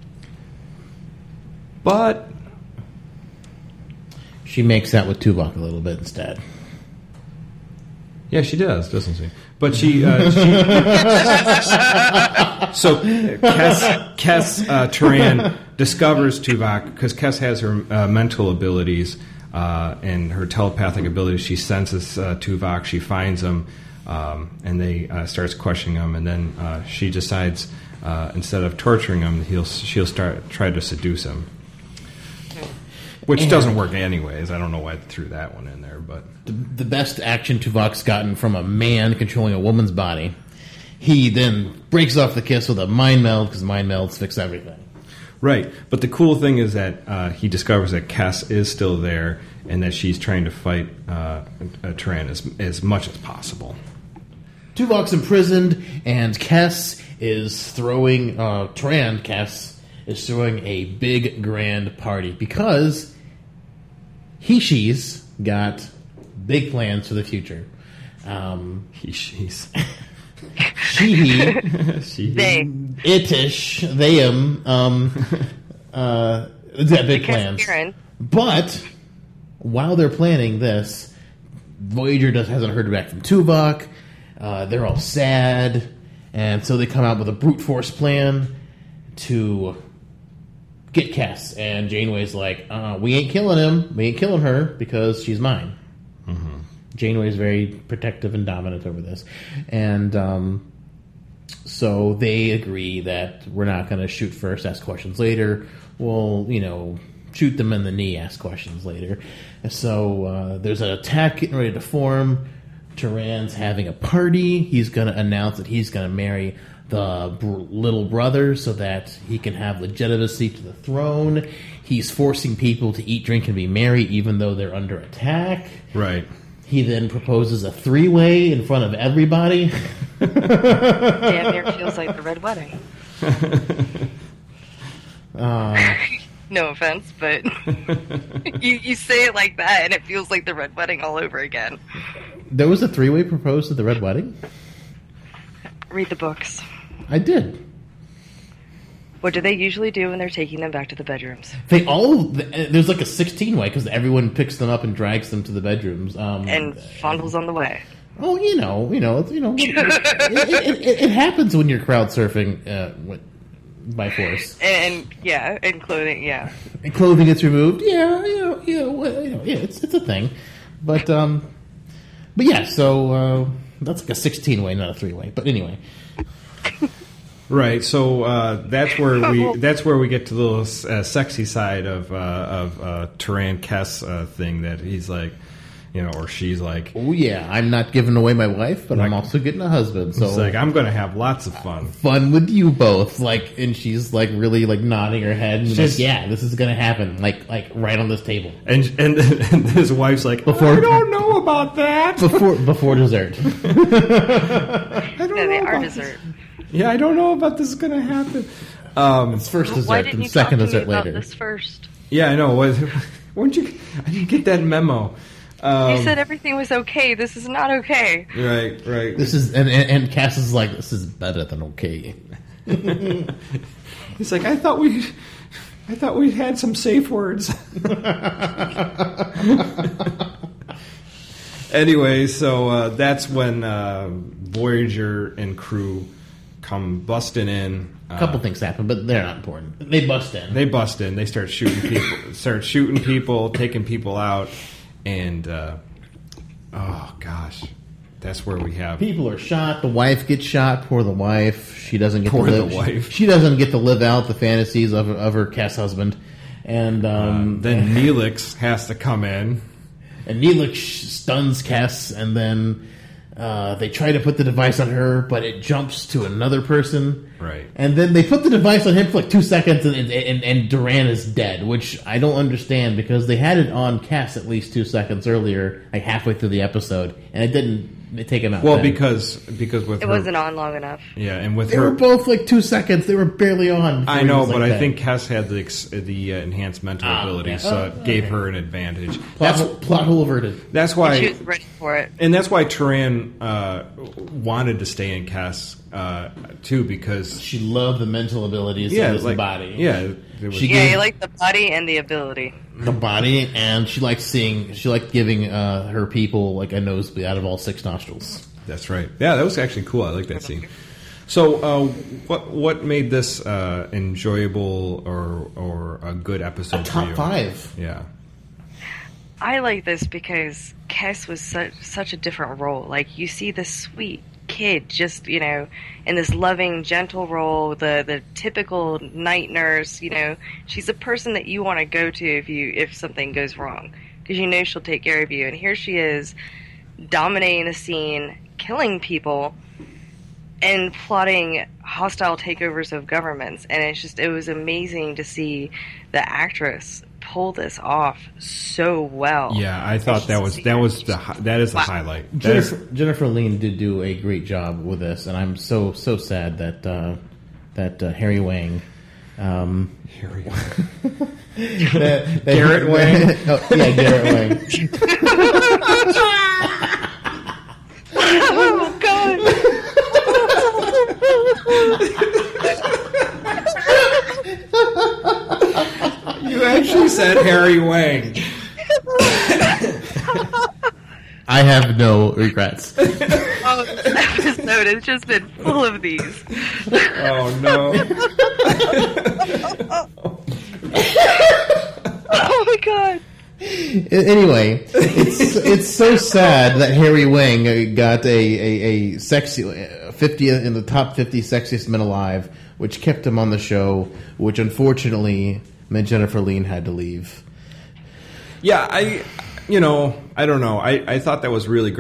But she makes out with Tuvok a little bit instead. Yeah, she does, doesn't she? But she... Uh, she so, Kes, Kes uh, Turan discovers Tuvok, because Kes has her uh, mental abilities uh, and her telepathic abilities. She senses uh, Tuvok, she finds him, um, and they uh, starts questioning him, and then uh, she decides, uh, instead of torturing him, he'll she'll start try to seduce him. Which and doesn't work anyways. I don't know why I threw that one in there, but the, the best action Tuvok's gotten from a man controlling a woman's body. He then breaks off the kiss with a mind meld, because mind melds fix everything. Right, but the cool thing is that uh, he discovers that Kes is still there, and that she's trying to fight uh, Turan as as much as possible. Tuvok's imprisoned, and Kes is throwing uh, Turan. Kes is throwing a big grand party because he she's got big plans for the future. Um, he she's she he she they itish they'm um uh got big plans. Karen. But while they're planning this, Voyager just hasn't heard back from Tuvok. Uh, they're all sad, and so they come out with a brute force plan to get Kes, and Janeway's like, uh, we ain't killing him, we ain't killing her, because she's mine. Mm-hmm. Janeway's very protective and dominant over this. And um, so they agree that we're not going to shoot first, ask questions later. We'll, you know, shoot them in the knee, ask questions later. And so uh, there's an attack getting ready to form. Turan's having a party. He's going to announce that he's going to marry the br- little brother so that he can have legitimacy to the throne. He's forcing people to eat, drink, and be merry even though they're under attack. Right. He then proposes a three-way in front of everybody. Damn near feels like the Red Wedding. uh, no offense, but you, you say it like that and it feels like the Red Wedding all over again. There was a three-way proposed at the Red Wedding? Read the books. I did. What do they usually do when they're taking them back to the bedrooms? They all... There's like a sixteen-way because everyone picks them up and drags them to the bedrooms. Um, and fondles on the way. Oh, you know, you know, you know. it, it, it, it happens when you're crowd surfing uh, by force. And, yeah, and clothing, yeah. And clothing gets removed. Yeah, you know, you know, well, you know yeah, it's it's a thing. But, um... But yeah, so uh, that's like a sixteen-way, not a three-way. But anyway... Right, so uh, that's where we that's where we get to the little uh, sexy side of uh, of uh, Turan Kess uh, thing that he's like, you know, or she's like, oh yeah, I'm not giving away my wife, but like, I'm also getting a husband. So it's like I'm going to have lots of fun, fun with you both. Like, and she's like really like nodding her head, and she's like, yeah, this is going to happen. Like, like right on this table. And and, and his wife's like, before, I don't know about that. Before before dessert. I don't no, know they are about dessert. This. Yeah, I don't know about this is going to happen. Um, it's first dessert, Why didn't and you second talk to dessert me about later. This first. Yeah, I know. Why don't you? I didn't get that memo. Um, you said everything was okay. This is not okay. Right, right. This is and and, and Cass is like, this is better than okay. He's like, I thought we, I thought we had some safe words. Anyway, so uh, that's when uh, Voyager and crew come busting in. A couple uh, things happen, but they're not important. They bust in. They bust in. They start shooting people. Start shooting people, taking people out, and uh, oh gosh, that's where we have people are shot. The wife gets shot. Poor the wife. She doesn't get Poor to live. the wife. She, she doesn't get to live out the fantasies of of her Cass husband. And um, uh, then Neelix has to come in. And Neelix stuns Cass, and then uh, they try to put the device on her, but it jumps to another person. Right. And then they put the device on him for like two seconds, and, and, and Duran is dead, which I don't understand, because they had it on Cass at least two seconds earlier, like halfway through the episode, and it didn't take him out. Well, then. because because with it her, wasn't on long enough. Yeah, and with they her, were both like two seconds. They were barely on. I know, but like I think Cass had the ex- the uh, enhanced mental oh, ability, yeah. so oh, it okay. gave her an advantage. Plot, That's plot hole averted. That's why she was ready for it, and that's why Turan uh, wanted to stay in Cass uh, too, because she loved the mental abilities yeah, of his like, body. Yeah, was, she yeah, gave, you like the body and the ability. The body, and she liked seeing. She liked giving uh, her people like a nosebleed out of all six nostrils. That's right. Yeah, that was actually cool. I like that scene. So, uh, what what made this uh, enjoyable or or a good episode? A top for you? five. Yeah. I like this because Cass was such such a different role. Like, you see this sweet kid just, you know, in this loving, gentle role, the the typical night nurse. You know, she's a person that you want to go to if you if something goes wrong, because you know she'll take care of you. And here she is, dominating the scene, killing people, and plotting hostile takeovers of governments. And it's just, it was amazing to see the actress pull this off so well. Yeah, I thought that was that was the hi- that is the Wow. highlight. That Jennifer, is, Jennifer Lean did do a great job with this, and I'm so so sad that uh, that uh, Harry Wang. Um, Harry that, that Garrett Wang? oh, yeah, Garrett Wang. Oh, God. You actually said Harry Wang. I have no regrets. Oh, this episode has just been full of these. Oh no. Oh, my God. Anyway, it's it's so sad that Harry Wang got a, a, a sexy fifty in the top fifty sexiest men alive, which kept him on the show, which unfortunately meant Jennifer Lean had to leave. Yeah, I, you know, I don't know. I, I thought that was really great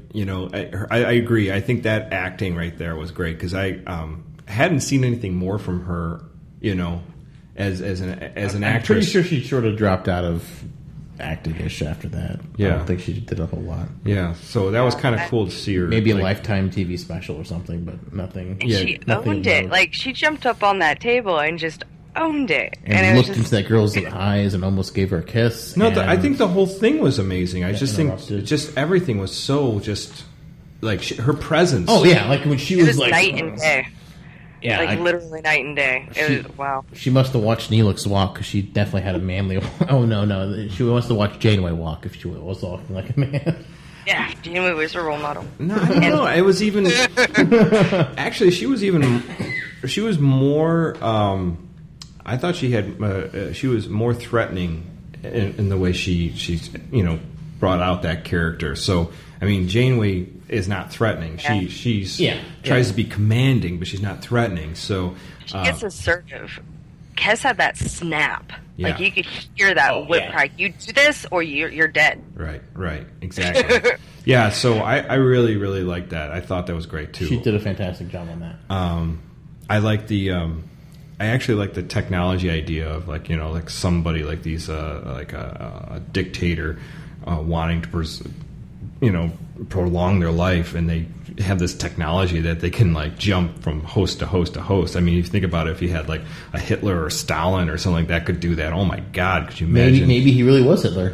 You know, I, I, I agree. I think that acting right there was great because I um, hadn't seen anything more from her. You know, as as an as an I'm actress. pretty sure she sort of dropped out of acting-ish after that. Yeah. I don't think she did a whole lot. Yeah, so that was kind of cool to see her. Maybe a like, Lifetime T V special or something, but nothing. And Yeah, she nothing owned it. more. Like, she jumped up on that table and just owned it. And, it was looked just, into that girl's eyes and almost gave her a kiss. No, the, I and- think the whole thing was amazing. I just think interrupted. just everything was so just like she, her presence. Oh yeah, like when she it was, was like night and day. Yeah, like, I- literally night and day. It She- was, wow. She must have watched Neelix walk because she definitely had a manly. Oh no, no, she must have watched Janeway walk if she was walking like a man. Yeah, Janeway was her role model. No, I don't know. It was even actually she was even she was more. Um, I thought she had uh, she was more threatening in, in the way she she you know brought out that character. So I mean, Janeway is not threatening. She Yeah. she's Yeah, tries yeah. to be commanding, but she's not threatening. So She uh, gets assertive. Kes had that snap. Like, Yeah. you could hear that Oh, whip yeah. crack. You do this or you're, you're dead. right, right, exactly. Yeah. So I, I really really liked that. I thought that was great too. She did a fantastic job on that. Um, I like the. Um, I actually like the technology idea of like you know like somebody like these uh, like a, a dictator uh, wanting to pers- you know prolong their life, and they have this technology that they can like jump from host to host to host. I mean, if you think about it, if you had like a Hitler or Stalin or something like that could do that, oh my God, could you Maybe imagine? maybe he really was Hitler.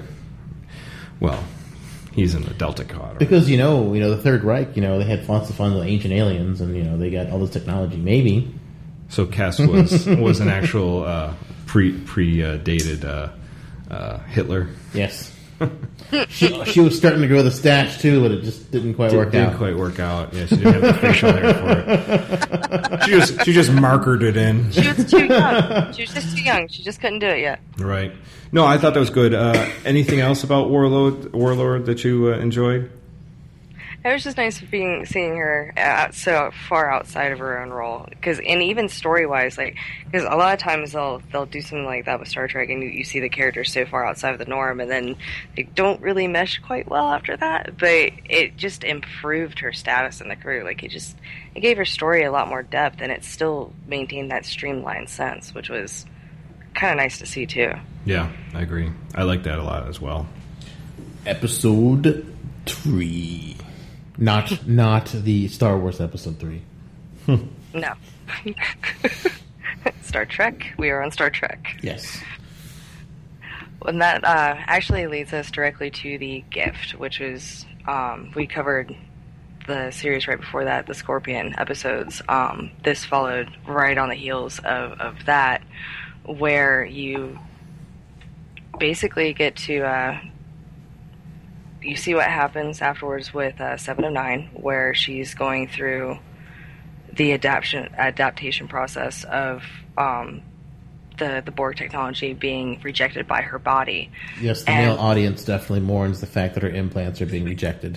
Well, he's in the Delta Quadrant. Because you know, you know, the Third Reich, you know, they had lots of fun with ancient aliens, and you know, they got all this technology. Maybe So Cass was was an actual uh, pre pre uh, dated uh, uh, Hitler. yes. she she was starting to grow the stash too, but it just didn't quite work didn't out. quite work out. Yeah, she didn't have the facial hair for it. She just she just markered it in. She was too young. She was just too young. She just couldn't do it yet. Right. No, I thought that was good. Uh, anything else about Warlord Warlord that you uh, enjoyed? It was just nice being seeing her out so far outside of her own role, because and even story wise, like because a lot of times they'll they'll do something like that with Star Trek, and you, you see the characters so far outside of the norm, and then they don't really mesh quite well after that. But it just improved her status in the crew. Like it just it gave her story a lot more depth, and it still maintained that streamlined sense, which was kind of nice to see too. Yeah, I agree. I like that a lot as well. Episode three, not not the Star Wars Episode three. No, Star Trek. We are on Star Trek. Yes. And that uh, actually leads us directly to the gift, which is um, we covered the series right before that, the Scorpion episodes. Um, this followed right on the heels of, of that, where you basically get to uh, you see what happens afterwards with uh, Seven of Nine, where she's going through the adaptation adaptation process of um, the the Borg technology being rejected by her body. Yes, the And- male audience definitely mourns the fact that her implants are being rejected.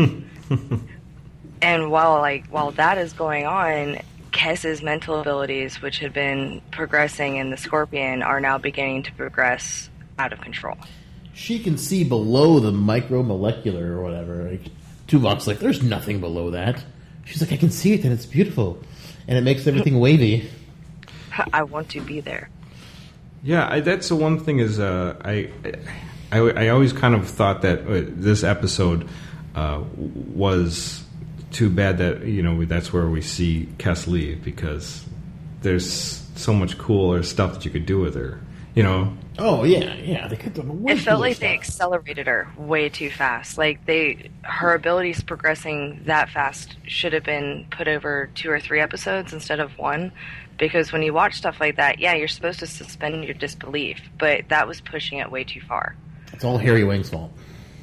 And while like while that is going on, Kes's mental abilities, which had been progressing in the Scorpion, are now beginning to progress out of control. She can see below the micromolecular or whatever. Like, Tuvok's like, there's nothing below that. She's like, I can see it and it's beautiful. And it makes everything wavy. I want to be there. Yeah, I, that's the one thing is uh, I, I I always kind of thought that uh, this episode uh, was too bad that you know that's where we see Kes leave, because there's so much cooler stuff that you could do with her. You know, Oh, yeah, yeah. They could do way It felt cooler like they stuff. accelerated her way too fast. Like they, her abilities progressing that fast should have been put over two or three episodes instead of one. Because when you watch stuff like that, yeah, you're supposed to suspend your disbelief, but that was pushing it way too far. It's all Harry Wing's fault.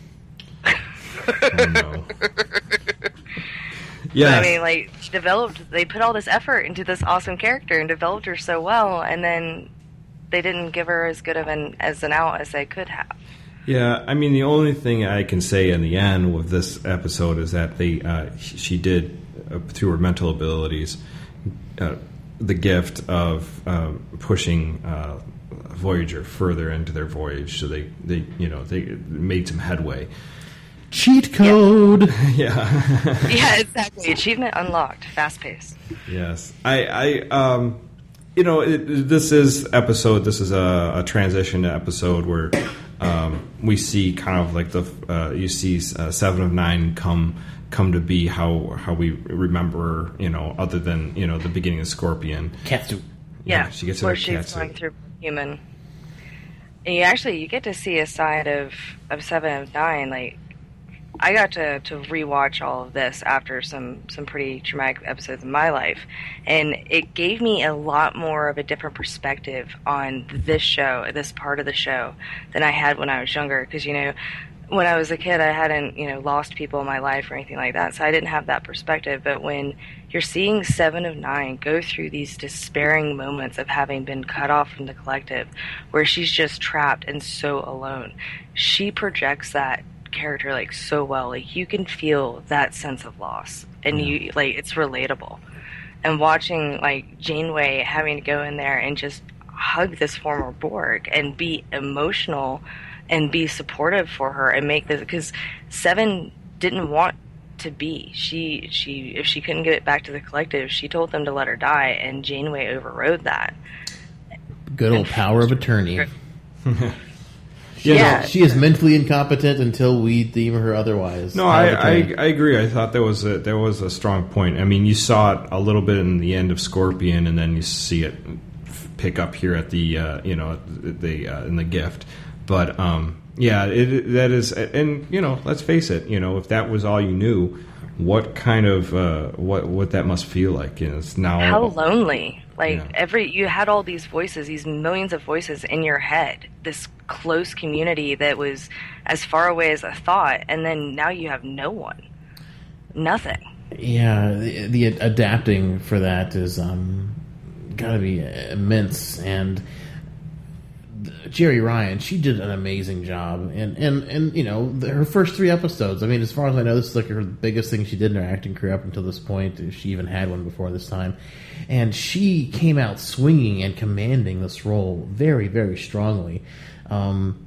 oh, no. Yeah, I mean, like she developed. They put all this effort into this awesome character and developed her so well, and then they didn't give her as good of an as an out as they could have. Yeah, I mean, the only thing I can say in the end with this episode is that they uh, she did, uh, through her mental abilities, uh, the gift of uh, pushing uh, Voyager further into their voyage. So they, they, you know, they made some headway. Cheat code. Yeah. Yeah, exactly. Achievement unlocked. Fast paced. Yes. I, I, um, you know, it, this is episode, this is a, a transition episode where um, we see kind of like the, uh, you see uh, Seven of Nine come come to be how how we remember, you know, other than, you know, the beginning of Scorpion. Katsu. Yeah, yeah she gets where her she's Katsu. going through human. And you actually, you get to see a side of, of Seven of Nine, like, I got to, to rewatch all of this after some, some pretty traumatic episodes in my life, and it gave me a lot more of a different perspective on this show, this part of the show, than I had when I was younger. Because, you know, when I was a kid, I hadn't, you know, lost people in my life or anything like that, so I didn't have that perspective. But when you're seeing Seven of Nine go through these despairing moments of having been cut off from the collective, where she's just trapped and so alone, she projects that character like so well. Like, you can feel that sense of loss, and you like it's relatable. And watching like Janeway having to go in there and just hug this former Borg and be emotional and be supportive for her and make this, because Seven didn't want to be. She she if she couldn't get it back to the collective, she told them to let her die, and Janeway overrode that. Good old power of attorney. You Yeah. know, She is mentally incompetent until we deem her otherwise. No, Power I, of I attorney. I agree. I thought there was a there was a strong point. I mean, you saw it a little bit in the end of Scorpion, and then you see it pick up here at the uh, you know the uh, in the Gift. But um, yeah, it, that is, and you know, let's face it. You know, if that was all you knew, what kind of uh, what what that must feel like? You know, it's now How lonely. Like, Yeah. every, you had all these voices, these millions of voices in your head, this close community that was as far away as a thought, and then now you have no one. Nothing. Yeah, the, the adapting for that is um, got to be immense. And Jerry Ryan, she did an amazing job. And, and, and you know, the, her first three episodes, I mean, as far as I know, this is like her biggest thing she did in her acting career up until this point, if she even had one before this time. And she came out swinging and commanding this role very, very strongly. Um,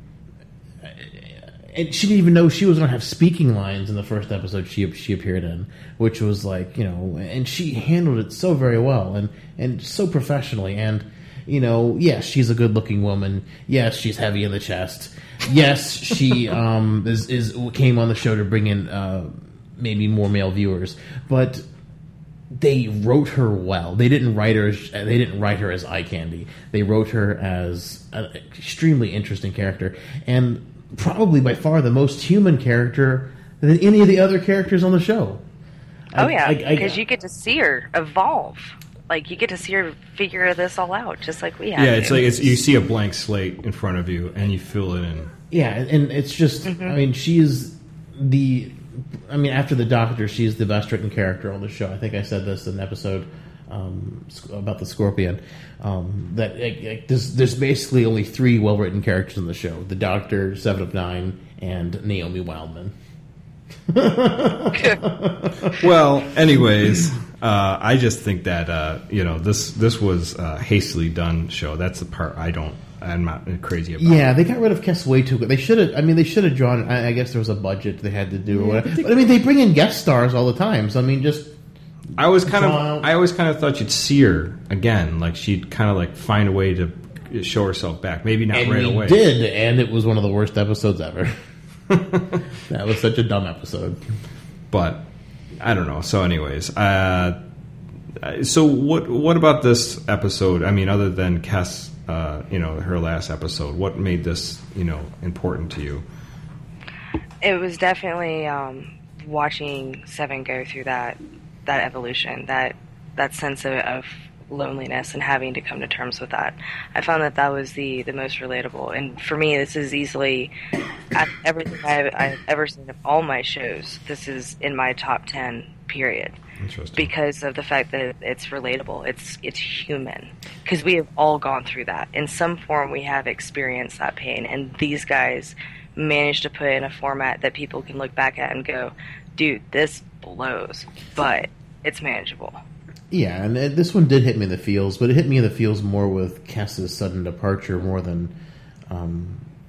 and she didn't even know she was going to have speaking lines in the first episode she she appeared in, which was like, you know, and she handled it so very well and, and so professionally. And, you know, yes, she's a good-looking woman. Yes, she's heavy in the chest. Yes, she um, is, is came on the show to bring in uh, maybe more male viewers, but they wrote her well. They didn't write her. As, they didn't write her as eye candy. They wrote her as an extremely interesting character, and probably by far the most human character than any of the other characters on the show. Oh, I- yeah, I- I- because you get to see her evolve. Like, you get to see her figure this all out, just like we have. yeah, it's to. like it's, you see a blank slate in front of you, and you fill it in. Yeah, and it's just, Mm-hmm. I mean, she is the, I mean, after the Doctor, she's the best written character on the show. I think I said this in an episode um, about the Scorpion. Um, that like, like, there's, there's basically only three well written characters in the show: the Doctor, Seven of Nine, and Naomi Wildman. Well, anyways, uh, I just think that uh, you know this this was a hastily done show. That's the part I don't. I'm not crazy about. Yeah, they got rid of Kes way too quick. They should have. I mean, they should have drawn. I, I guess there was a budget they had to do or whatever. But I mean, they bring in guest stars all the time. So I mean, just I always kind of, Draw- I always kind of thought you'd see her again, like she'd kind of like find a way to show herself back. Maybe not and right we away. did, and it was one of the worst episodes ever. That was such a dumb episode. But I don't know. So, anyways, uh, so what? What about this episode? I mean, other than Kes, uh, you know, her last episode, what made this, you know, important to you? It was definitely um, watching Seven go through that that evolution, that that sense of, of loneliness and having to come to terms with that. I found that that was the, the most relatable. And for me, this is easily, out of everything I've, I've ever seen of all my shows, this is in my top ten, period. Interesting. Because of the fact that it's relatable, it's it's human. Because we have all gone through that. In some form, we have experienced that pain. And these guys managed to put it in a format that people can look back at and go, dude, this blows. But it's manageable. Yeah, and uh, this one did hit me in the feels, but it hit me in the feels more with Kes's sudden departure more than um,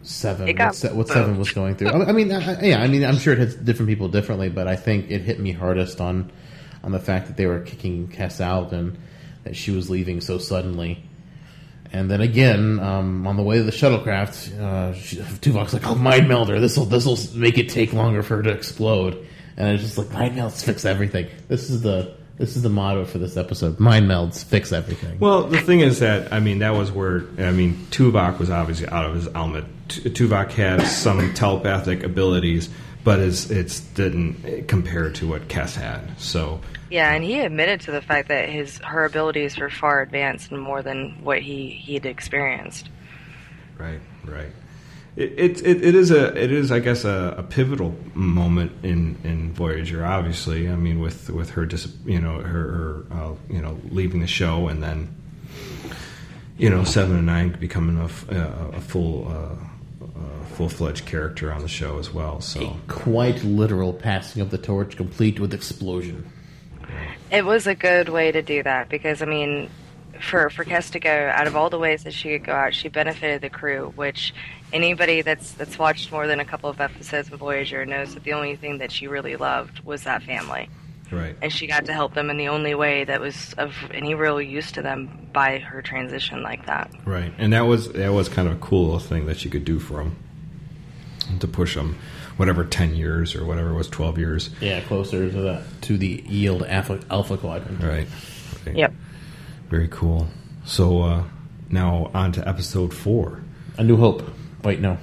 Seven. It got what, se- what Seven was going through. I I mean, I, I- yeah, I mean, I'm sure it hits different people differently, but I think it hit me hardest on on the fact that they were kicking Cass out and that she was leaving so suddenly. And then again, um, on the way to the shuttlecraft, uh, she, Tuvok's like, "Oh, mind melder. This will this will make it take longer for her to explode." And it's just like, mind melds fix everything. This is the this is the motto for this episode: mind melds fix everything. Well, the thing is that I mean that was where I mean Tuvok was obviously out of his element. T- Tuvok has some telepathic abilities, but it's it's didn't compare to what Cass had. So Yeah, and he admitted to the fact that his her abilities were far advanced and more than what he he had experienced. right, right. It it it, it is a it is I guess a, a pivotal moment in, in Voyager. Obviously, I mean with with her dis, you know her, her uh, you know leaving the show and then you know Seven and Nine becoming a, f- a, a full. Uh, Uh, full-fledged character on the show as well. So A quite literal passing of the torch, complete with explosion. It was a good way to do that because, I mean, for for Cass to go, out of all the ways that she could go out, she benefited the crew, which anybody that's that's watched more than a couple of episodes of Voyager knows that the only thing that she really loved was that family. right, And she got to help them in the only way that was of any real use to them by her transition like that. right, and that was that was kind of a cool little thing that she could do for him to push him, whatever ten years or whatever it was, twelve years. Yeah, closer to the to the yield alpha, alpha quadrant. Right. right. Yep. Very cool. So uh, now on to episode four. A New Hope. Wait, no.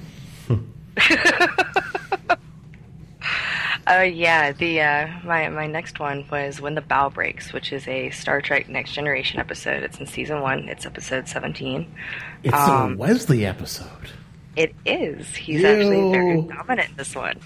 Uh, yeah, the uh, my my next one was When the Bow Breaks, which is a Star Trek Next Generation episode. It's in season one. It's episode seventeen. It's Um, a Wesley episode. It is. He's Ew. actually very dominant in this one.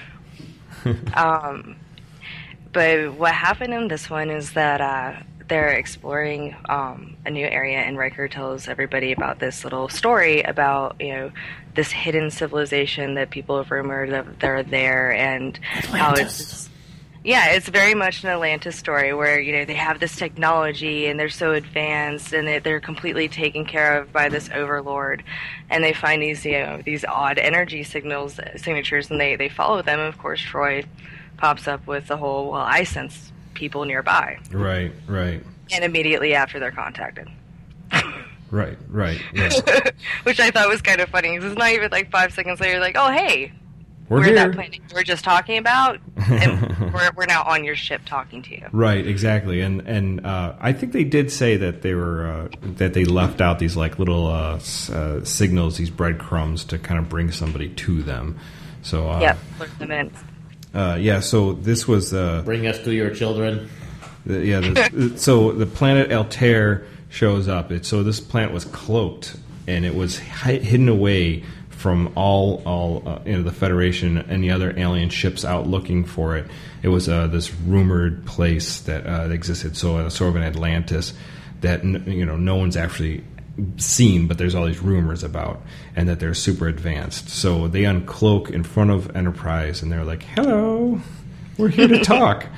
um, but what happened in this one is that uh, they're exploring um, a new area, and Riker tells everybody about this little story about, you know, this hidden civilization that people have rumored that they're there, and how Atlantis. it's yeah, it's very much an Atlantis story where, you know, they have this technology and they're so advanced and they, they're completely taken care of by this overlord, and they find these, you know, these odd energy signals signatures, and they they follow them. And of course, Troy pops up with the whole, well, I sense people nearby, Right, right, and immediately after they're contacted. right, right. Yeah. Which I thought was kind of funny, because it's not even like five seconds later, like, oh, hey, We're, we're here. that planet you were just talking about, and we're, we're now on your ship talking to you. Right, exactly, and and uh, I think they did say that they were uh, that they left out these like little uh, s- uh, signals, these breadcrumbs to kind of bring somebody to them. So uh, Yep, put them in. uh, yeah. So this was uh, Bring us to your children. the, yeah. The, so the planet Altair shows up. It, so this planet was cloaked and it was hi- hidden away from all all uh, you know, the Federation and the other alien ships out looking for it. It was uh, this rumored place that uh, existed, so uh, sort of an Atlantis that n- you know no one's actually seen, but there's all these rumors about, and that they're super advanced. So they uncloak in front of Enterprise, and they're like, "Hello, we're here to talk."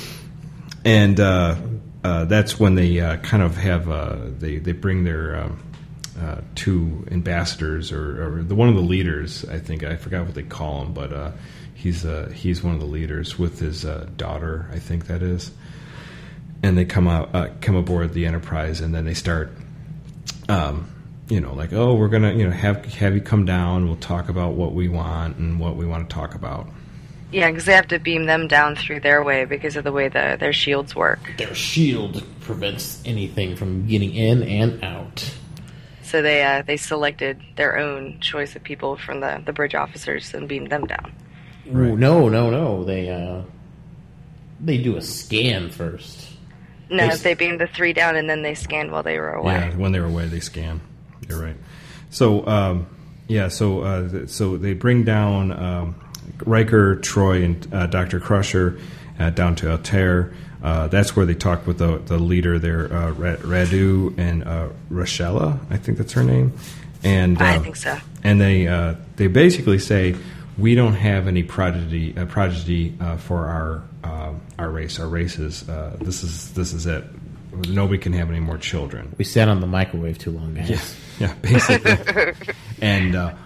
And uh, uh, that's when they uh, kind of have uh, they they bring their um, uh, two ambassadors or, or the one of the leaders. I think I forgot what they call him, but uh, he's uh, he's one of the leaders with his uh, daughter. I think that is. And they come out uh, come aboard the Enterprise, and then they start, um, you know, like, oh, we're gonna you know have have you come down. We'll talk about what we want and what we want to talk about. Yeah, because they have to beam them down through their way because of the way the, their shields work. Their shield prevents anything from getting in and out. So they uh, they selected their own choice of people from the, the bridge officers and beamed them down. Ooh, no, no, no. They uh, they do a scan first. No, They- they beamed the three down and then they scanned while they were away. Yeah, when they were away, they scan. You're right. So, um, yeah, so uh, th- so they bring down um, Riker, Troy, and uh, Doctor Crusher uh, down to Altair. Uh, that's where they talk with the, the leader there, uh, Ra- Radu and uh, Rochella. I think that's her name. And uh, I think so. And they uh, they basically say, we don't have any prodigy uh, prodigy uh, for our uh, our race. Our races. Uh, this is this is it. Nobody can have any more children. We sat on the microwave too long, guys. Yeah, basically. And uh,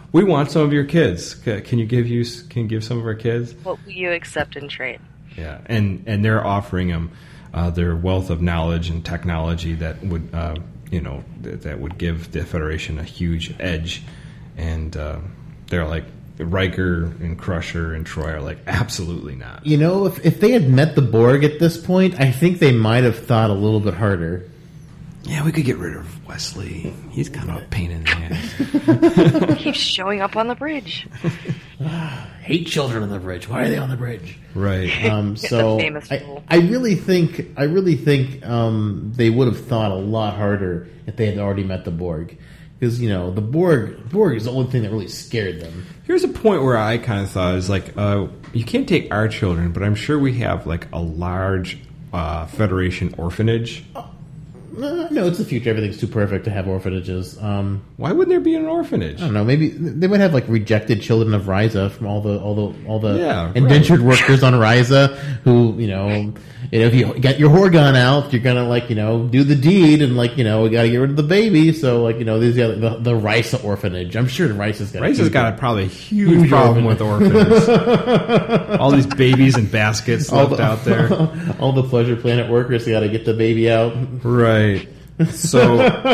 we want some of your kids. Can you give you can you give some of our kids? What will you accept in trade? Yeah, and and they're offering them uh, their wealth of knowledge and technology that would uh, you know th- that would give the Federation a huge edge, and uh, they're like Riker and Crusher and Troy are like absolutely not. You know, if if they had met the Borg at this point, I think they might have thought a little bit harder. Yeah, we could get rid of Wesley. He's kind of a pain in the ass. Keeps showing up on the bridge. Hate children on the bridge. Why are they on the bridge? Right. Um, so The famous I, rule. I really think I really think um, they would have thought a lot harder if they had already met the Borg, because you know the Borg Borg is the only thing that really scared them. Here's a point where I kind of thought is like, uh, you can't take our children, but I'm sure we have like a large uh, Federation orphanage. Uh, no, it's the future. Everything's too perfect to have orphanages. Um, Why wouldn't there be an orphanage? I don't know. Maybe they would have like rejected children of Ryza from all the all the all the Yeah, indentured workers on Ryza who you know, you know, if you get your Horgon out, you're gonna like you know do the deed and like you know we got to get rid of the baby. So like you know there's the the, the Ryza orphanage. I'm sure Ryza's got Rice a has got a, probably a huge, Huge problem orphanage. with orphans. All these babies in baskets all left the, out there. all the Pleasure Planet workers got to get the baby out. Right. So,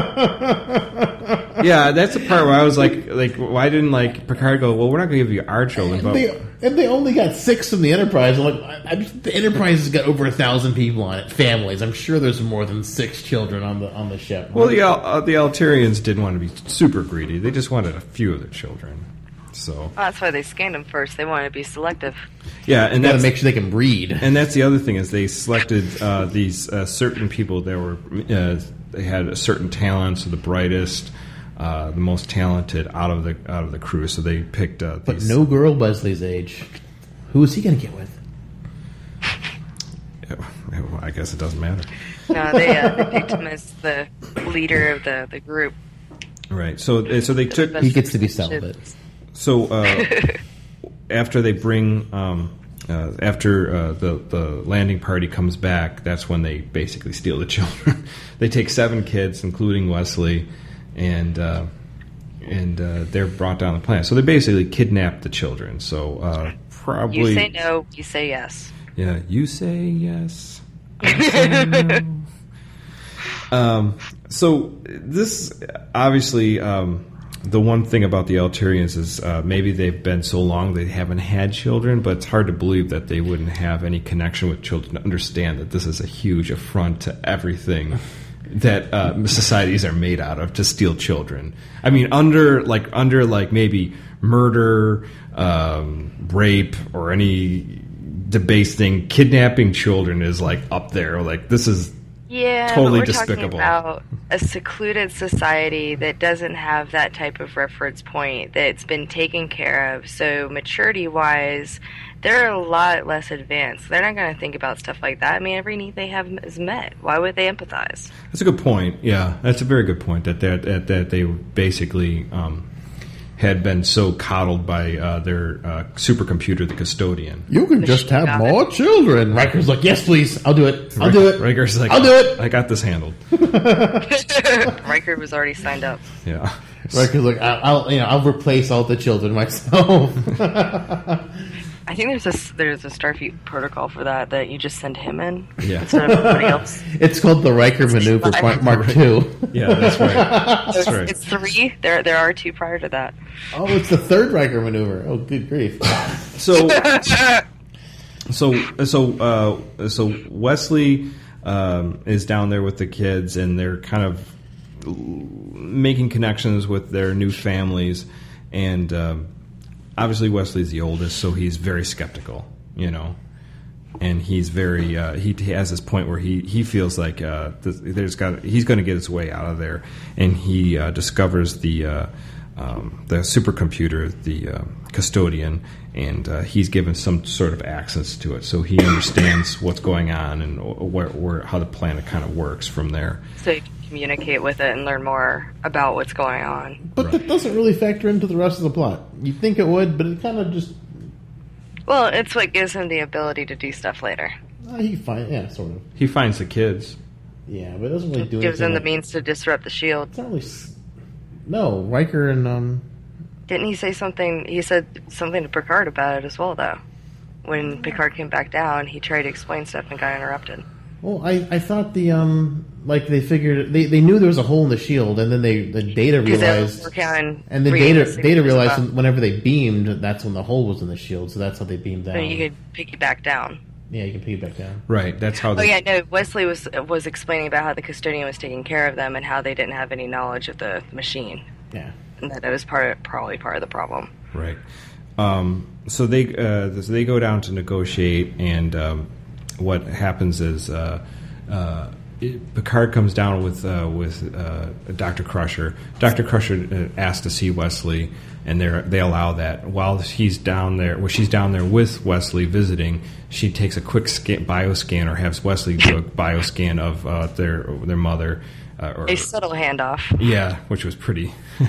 yeah, that's the part where I was like, like, why didn't like Picard go? Well, we're not going to give you our children, And but they, and they only got six from the Enterprise. I'm like, I, I, the Enterprise has got over a thousand people on it, families. I'm sure there's more than six children on the on the ship. well, the Al- uh, the Alterians didn't want to be super greedy. They just wanted a few of their children. So, Well, that's why they scanned them first. They wanted to be selective. yeah, and got to that's make sure they can breed. and that's the other thing is they selected uh, these uh, certain people that were uh, they had a certain talent, so the brightest, uh, the most talented out of the out of the crew. So they picked uh, But these. no girl Wesley's age. Who is he going to get with? Yeah, I guess it doesn't matter. No, they, uh, they picked him as the leader of the, the group. Right. So so they took He gets to be celibate. So uh, after they bring, um, uh, after uh, the the landing party comes back, that's when they basically steal the children. They take seven kids, including Wesley, and uh, and uh, they're brought down the planet. So they basically kidnap the children. So uh, probably You say no, you say yes. Yeah, you say yes. I say no. Um, so this obviously. Um, The one thing about the Alterians is uh, maybe they've been so long they haven't had children, but it's hard to believe that they wouldn't have any connection with children to understand that this is a huge affront to everything that uh, societies are made out of to steal children. I mean, under like under like maybe murder, um, rape, or any debased thing, kidnapping children is like up there. Like this is. Yeah, Totally but we're despicable. talking about a secluded society that doesn't have that type of reference point that's been taken care of. So maturity-wise, they're a lot less advanced. They're not going to think about stuff like that. I mean, every need they have is met. Why would they empathize? That's a good point. Yeah, that's a very good point. That that that, that they basically um, had been so coddled by uh, their uh, supercomputer, the Custodian. You can just have Got more children. Riker's like, yes, please. I'll do it. I'll do it. Riker's like, I'll do it. I got this handled. Riker was already signed up. Yeah. Riker's like, I'll, I'll, you know, I'll replace all the children myself. I think there's a there's a Starfleet protocol for that that you just send him in Yeah. instead of everybody else. It's called the Riker Maneuver Mark, Mark Two. Yeah, that's right. That's It's, right. it's three. There there are two prior to that. Oh, it's the third Riker Maneuver. Oh, good grief. So, so, so, uh, so Wesley um, is down there with the kids, and they're kind of making connections with their new families, and um, obviously Wesley's the oldest, so he's very skeptical, you know, and he's very uh, he, he has this point where he he feels like uh, th- there's got he's going to get his way out of there, and he uh, discovers the. Uh, Um, the supercomputer, the uh, Custodian, and uh, he's given some sort of access to it, so he understands what's going on and where, where, how the planet kind of works from there. So you can communicate with it and learn more about what's going on. But that doesn't really factor into the rest of the plot. You'd think it would, but it kind of just... Well, it's what gives him the ability to do stuff later. Uh, he find, yeah, sort of. He finds the kids. Yeah, but it doesn't really do Gives him anything. the like- means to disrupt the shield. It's not really... s- No, Riker and um, Didn't he say something? He said something to Picard about it as well, though. When Picard came back down, he tried to explain stuff and got interrupted. Well, I, I thought the um like they figured they, they knew there was a hole in the shield, and then they the Data realized and the Data Data realized well. whenever they beamed, that's when the hole was in the shield. So that's how they beamed down. So you could piggyback down. Yeah, you can piggyback down. Right. That's how. Oh yeah, no. Wesley was was explaining about how the custodian was taking care of them and how they didn't have any knowledge of the machine. Yeah, and that it was part of, probably part of the problem. Right. Um, so they uh, so they go down to negotiate, and um, what happens is uh, uh, it, Picard comes down with uh, with uh, Doctor Crusher. Doctor Crusher uh, asks to see Wesley, and they they allow that. While he's down there, well, she's down there with Wesley visiting. She takes a quick scan, bioscan, or has Wesley do a bioscan of uh, their their mother. Uh, or, a subtle handoff. Yeah, which was pretty.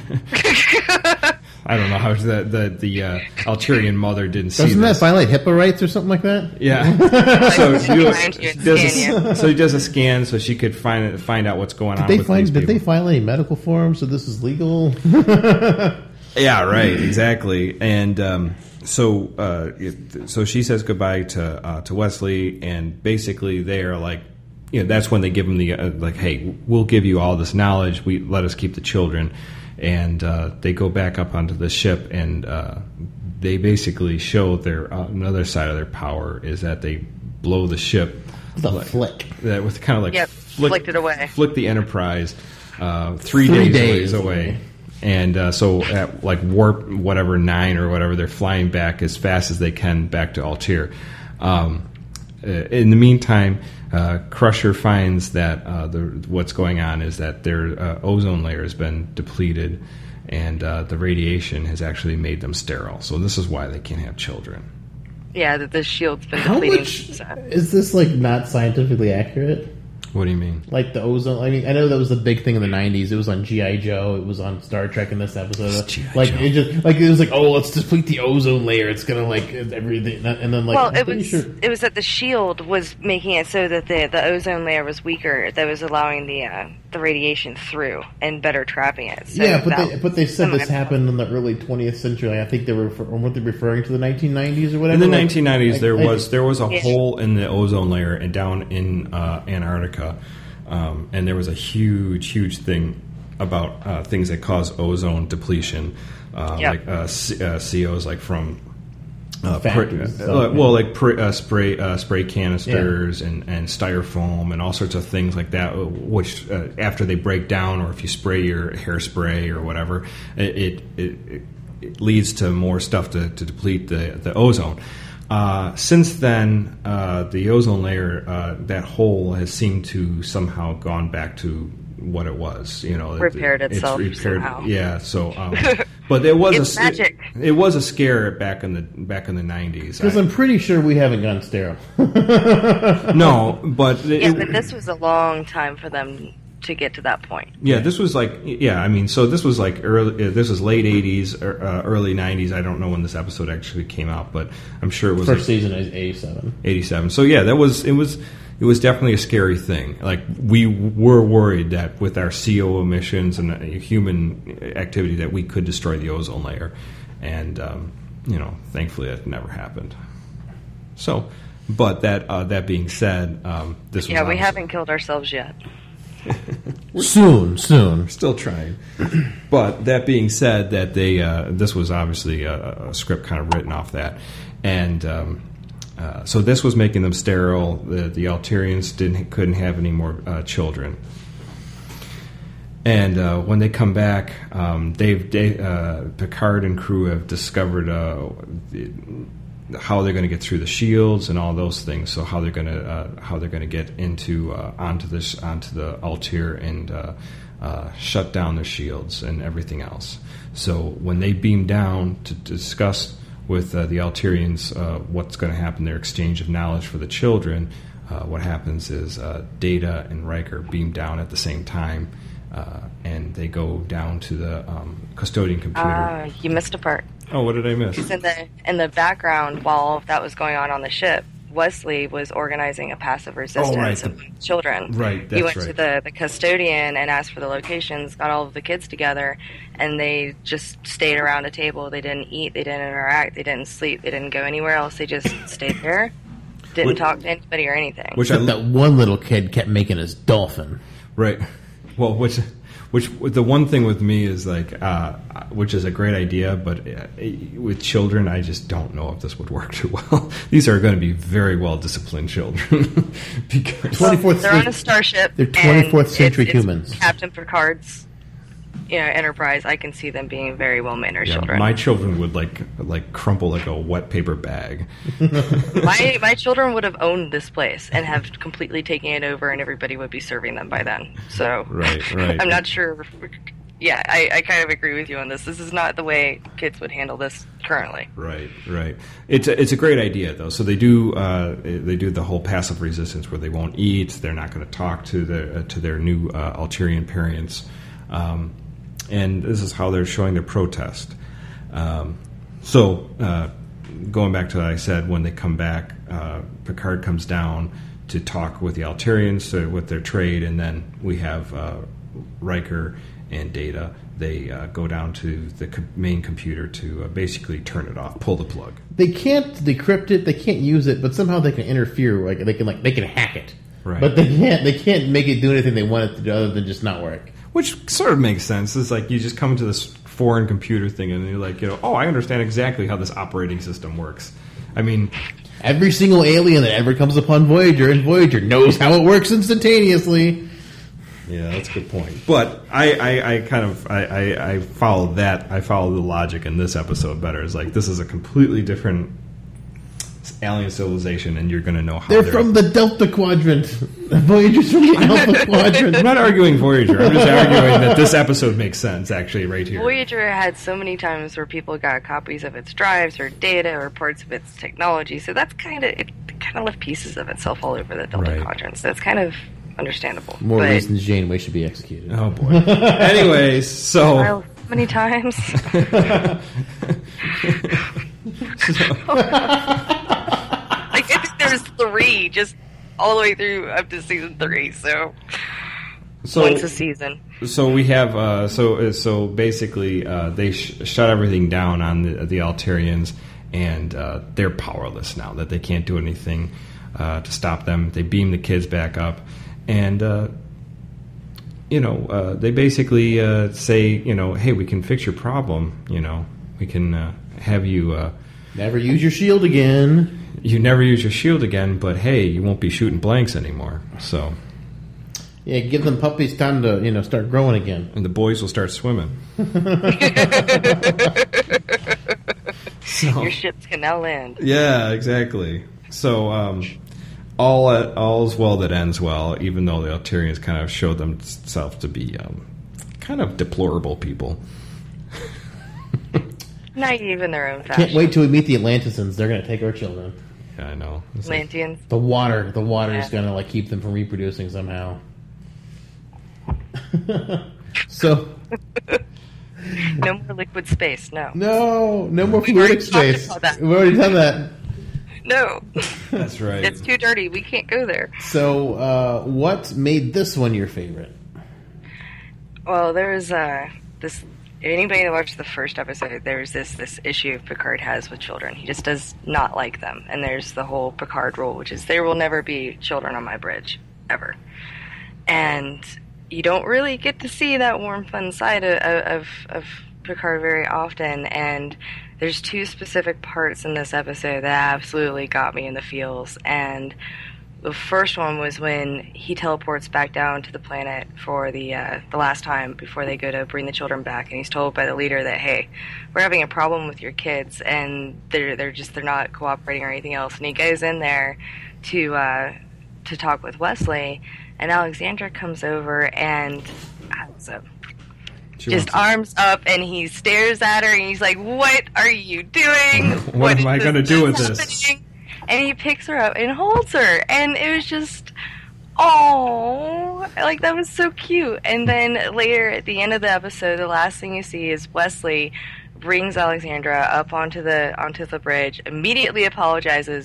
I don't know how the the, the uh, Alterian mother didn't see. Doesn't this. that violate HIPAA rights or something like that? Yeah. so, he does a, so he does a scan so she could find find out what's going did on. They with find, these did people. they file any medical forms so this is legal? Yeah, right, exactly. And um, so uh, it, so she says goodbye to uh, to Wesley, and basically they are like, you know, that's when they give him the uh, like, hey, we'll give you all this knowledge. We let us keep the children, and uh, they go back up onto the ship, and uh, they basically show their uh, another side of their power is that they blow the ship with a like, flick. That with kind of like yep, flick, flicked it away. Flick the Enterprise uh, three, three days, days away. away. And uh, so at like warp whatever nine or whatever, they're flying back as fast as they can back to Altair. Um, uh, in the meantime, uh, Crusher finds that uh, the, what's going on is that their uh, ozone layer has been depleted, and uh, the radiation has actually made them sterile. So this is why they can't have children. Yeah, that the shield's been How depleting. much So. is this like not scientifically accurate? What do you mean? Like the ozone. I mean, I know that was the big thing in the nineties. It was on G I Joe. It was on Star Trek in this episode. G I Like Joe. it just like it was like, oh, let's deplete the ozone layer. It's gonna like everything. And then like, well, I'm it pretty was sure. it was that the shield was making it so that the the ozone layer was weaker. That was allowing the uh, the radiation through and better trapping it. So Yeah, but that, they but they said this semi- happened in the early twentieth century. Like, I think they were weren't they referring to the nineteen nineties or whatever. In the Like, nineteen nineties, I- there I- was there was a Yeah. hole in the ozone layer and down in uh, Antarctica, um, and there was a huge, huge thing about uh, things that cause ozone depletion, uh, Yep. like uh, C- uh, C Os, like from uh, Factories pr- and uh, stuff, well, yeah. like pr- uh, spray uh, spray canisters and, and styrofoam and all sorts of things like that. Which uh, after they break down, or if you spray your hairspray or whatever, it it, it, it leads to more stuff to, to deplete the the ozone. Uh, since then, uh, the ozone layer, uh, that hole has seemed to somehow gone back to what it was. You know, Repaired it, itself It's repaired, somehow. yeah. So, um, but there was It's a magic. It, it was a scare back in the back in the nineties. Because I'm pretty sure we haven't gone sterile. No, but it, Yeah, but this was a long time for them to get to that point. yeah, this was like yeah. I mean, so this was like early. uh, This was late eighties or uh, early nineties. I don't know when this episode actually came out, but I'm sure it was First like season is eighty-seven. eighty-seven. So yeah, that was it was it was definitely a scary thing. Like we were worried that with our C O emissions and uh, human activity that we could destroy the ozone layer, and um, you know, thankfully that never happened. So, but that uh, that being said, um, this was Yeah, we obviously- haven't killed ourselves yet. Soon, soon. Still trying. But that being said, that they uh, this was obviously a, a script kind of written off that, and um, uh, so this was making them sterile. The, the Alterians didn't couldn't have any more uh, children. And uh, when they come back, um, Dave, Dave uh, Picard and crew have discovered uh, the, how they're going to get through the shields and all those things. So how they're going to uh, how they're going to get into uh, onto this onto the Altair and uh, uh, shut down their shields and everything else. So when they beam down to discuss with uh, the Alterians uh, what's going to happen, their exchange of knowledge for the children, uh, what happens is uh, Data and Riker beam down at the same time. Uh, and they go down to the um, custodian computer. Uh, you missed a part. Oh, what did I miss? Because in the in the background, while that was going on on the ship, Wesley was organizing a passive resistance Oh, right. of children. Right, he that's went right. to the, the custodian and asked for the locations, got all of the kids together, and they just stayed around a table. They didn't eat, they didn't interact, they didn't sleep, they didn't go anywhere else. They just stayed there, didn't Which- talk to anybody or anything. Which I Except that one little kid kept making his dolphin. Right. Well, which, which the one thing with me is like, uh, which is a great idea, but uh, with children, I just don't know if this would work too well. These are going to be very well disciplined children because twenty-fourth They're on a century. starship. They're and twenty-fourth century it's- it's humans. Captain Picard's, you know, Enterprise. I can see them being very well mannered yeah, children. my children would like like crumple like a wet paper bag. my my children would have owned this place and have completely taken it over, and everybody would be serving them by then. So Right, right. I'm not sure. Yeah, I, I kind of agree with you on this. This is not the way kids would handle this currently. Right, right. It's a, it's a great idea though. So they do uh, they do the whole passive resistance where they won't eat. They're not going to talk to their uh, to their new uh, Alterian parents, um, and this is how they're showing their protest. Um, so uh, going back to what I said, when they come back, uh, Picard comes down to talk with the Alterians to, with their trade, and then we have uh, Riker and Data. They uh, go down to the co- main computer to uh, basically turn it off, pull the plug. They can't decrypt it. They can't use it, but somehow they can interfere. Like they can, like they can hack it. Right. But they can't. They can't make it do anything they want it to do other than just not work. Which sort of makes sense. It's like you just come into this foreign computer thing and you're like, you know, oh, I understand exactly how this operating system works. I mean, Every single alien that ever comes upon Voyager and Voyager knows how it works instantaneously. yeah, that's a good point. But I, I, I kind of I, I, I follow that. I follow the logic in this episode better. It's like this is a completely different alien civilization, and you're going to know how They're they're from the Delta Quadrant. Voyager's from the Alpha Quadrant. I'm not arguing Voyager. I'm just arguing that this episode makes sense, actually, right here. Voyager had so many times where people got copies of its drives or data or parts of its technology, so that's kind of it. Kind of left pieces of itself all over the Delta Right. Quadrant, so it's kind of understandable. More but, reasons Janeway should be executed. Oh boy. Anyways, so Well, how many times? Like, I think there's three, just all the way through up to season three. So, so once a season. So we have uh, so uh, so basically uh, they sh- shut everything down on the, the Alterians, and uh, they're powerless now. That they can't do anything uh, to stop them. They beam the kids back up, and uh, you know uh, they basically uh, say, you know, hey, we can fix your problem. You know, we can uh, have you. Uh, Never use your shield again. you never use your shield again, but hey, you won't be shooting blanks anymore. So. Yeah, give them puppies time to, you know, start growing again. And the boys will start swimming. So, Your ships can now land. yeah, exactly. So, um, all uh, all's well that ends well, even though the Alterians kind of showed themselves to be um, kind of deplorable people. Naive in their own fashion. Can't wait till we meet the Atlanteans. They're going to take our children. Yeah, I know. It's like- Atlanteans. The water, the water is Yeah. going to like keep them from reproducing somehow. So No more liquid space. No. no, no more We've already fluidic talked space. about that. We've already done that. No. that's right. It's too dirty. We can't go there. So, uh, what made this one your favorite? Well, there's uh, this. If anybody that watched the first episode, there's this this issue Picard has with children. He just does not like them, and there's the whole Picard rule, which is there will never be children on my bridge, ever. And you don't really get to see that warm, fun side of, of, of Picard very often. And there's two specific parts in this episode that absolutely got me in the feels. And the first one was when he teleports back down to the planet for the uh, the last time before they go to bring the children back, and he's told by the leader that, hey, we're having a problem with your kids, and they're they're just they're not cooperating or anything else. And he goes in there to uh, to talk with Wesley, and Alexandra comes over and has a She just wants- arms up, and he stares at her, and he's like, "What are you doing? What am is I gonna this do with that's this?" happening?" And he picks her up and holds her, and it was just, oh, like that was so cute. And then later at the end of the episode, the last thing you see is Wesley brings Alexandra up onto the onto the bridge, immediately apologizes,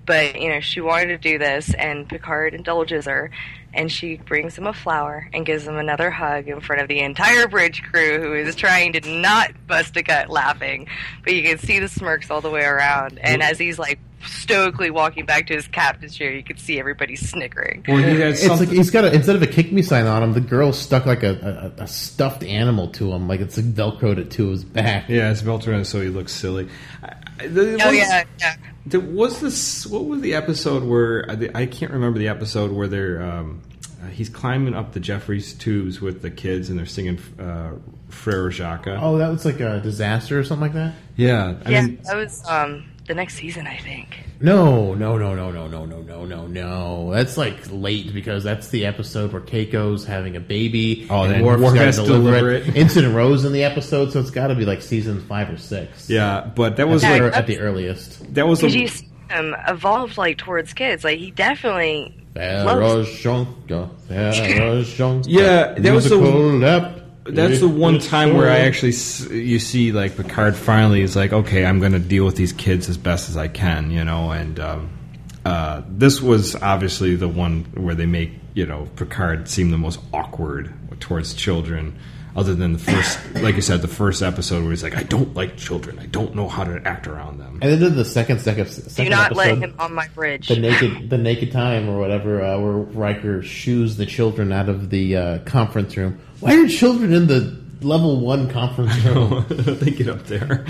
But, you know, she wanted to do this, and Picard indulges her, and she brings him a flower and gives him another hug in front of the entire bridge crew, who is trying to not bust a gut laughing. But you can see the smirks all the way around, and as he's, like, stoically walking back to his captain's chair, you can see everybody snickering. Well, he had It's like he's got a, instead of a kick me sign on him, the girl stuck like a, a, a stuffed animal to him, like it's like velcroed it to his back. Yeah, it's Veltron, so he looks silly. I, I, the, Oh, was, yeah, yeah. There was this. What was the episode where I, I can't remember the episode where they're um, uh, he's climbing up the Jeffries tubes with the kids and they're singing uh, Frere Jacques. Oh, that was like a disaster or something like that? Yeah, I yeah, mean, that was um, the next season, I think. No, no, no, no, no, no, no, no, no, no. That's like late because that's the episode where Keiko's having a baby. Oh, and then Worf's Worf gotta has to deliver it. Ensign Rose in the episode, so it's got to be like season five or six. yeah, but that was At, like the, at the earliest. that was Because the, you see him evolve, like, towards kids. Like, he definitely loves... Verozhonka, Verozhonka, Yeah, that was the- musical lap. That's the one It's time where I so- actually s- you see like Picard finally is like, okay, I'm going to deal with these kids as best as I can, you know. And um, uh, this was obviously the one where they make you know Picard seem the most awkward towards children, other than the first, like you said, the first episode where he's like, I don't like children, I don't know how to act around them. And then the second, second, second Do not episode, let him on my bridge. the naked, the naked time or whatever, uh, where Riker shoos the children out of the uh, conference room. Why are children in the level one conference room? They get up there.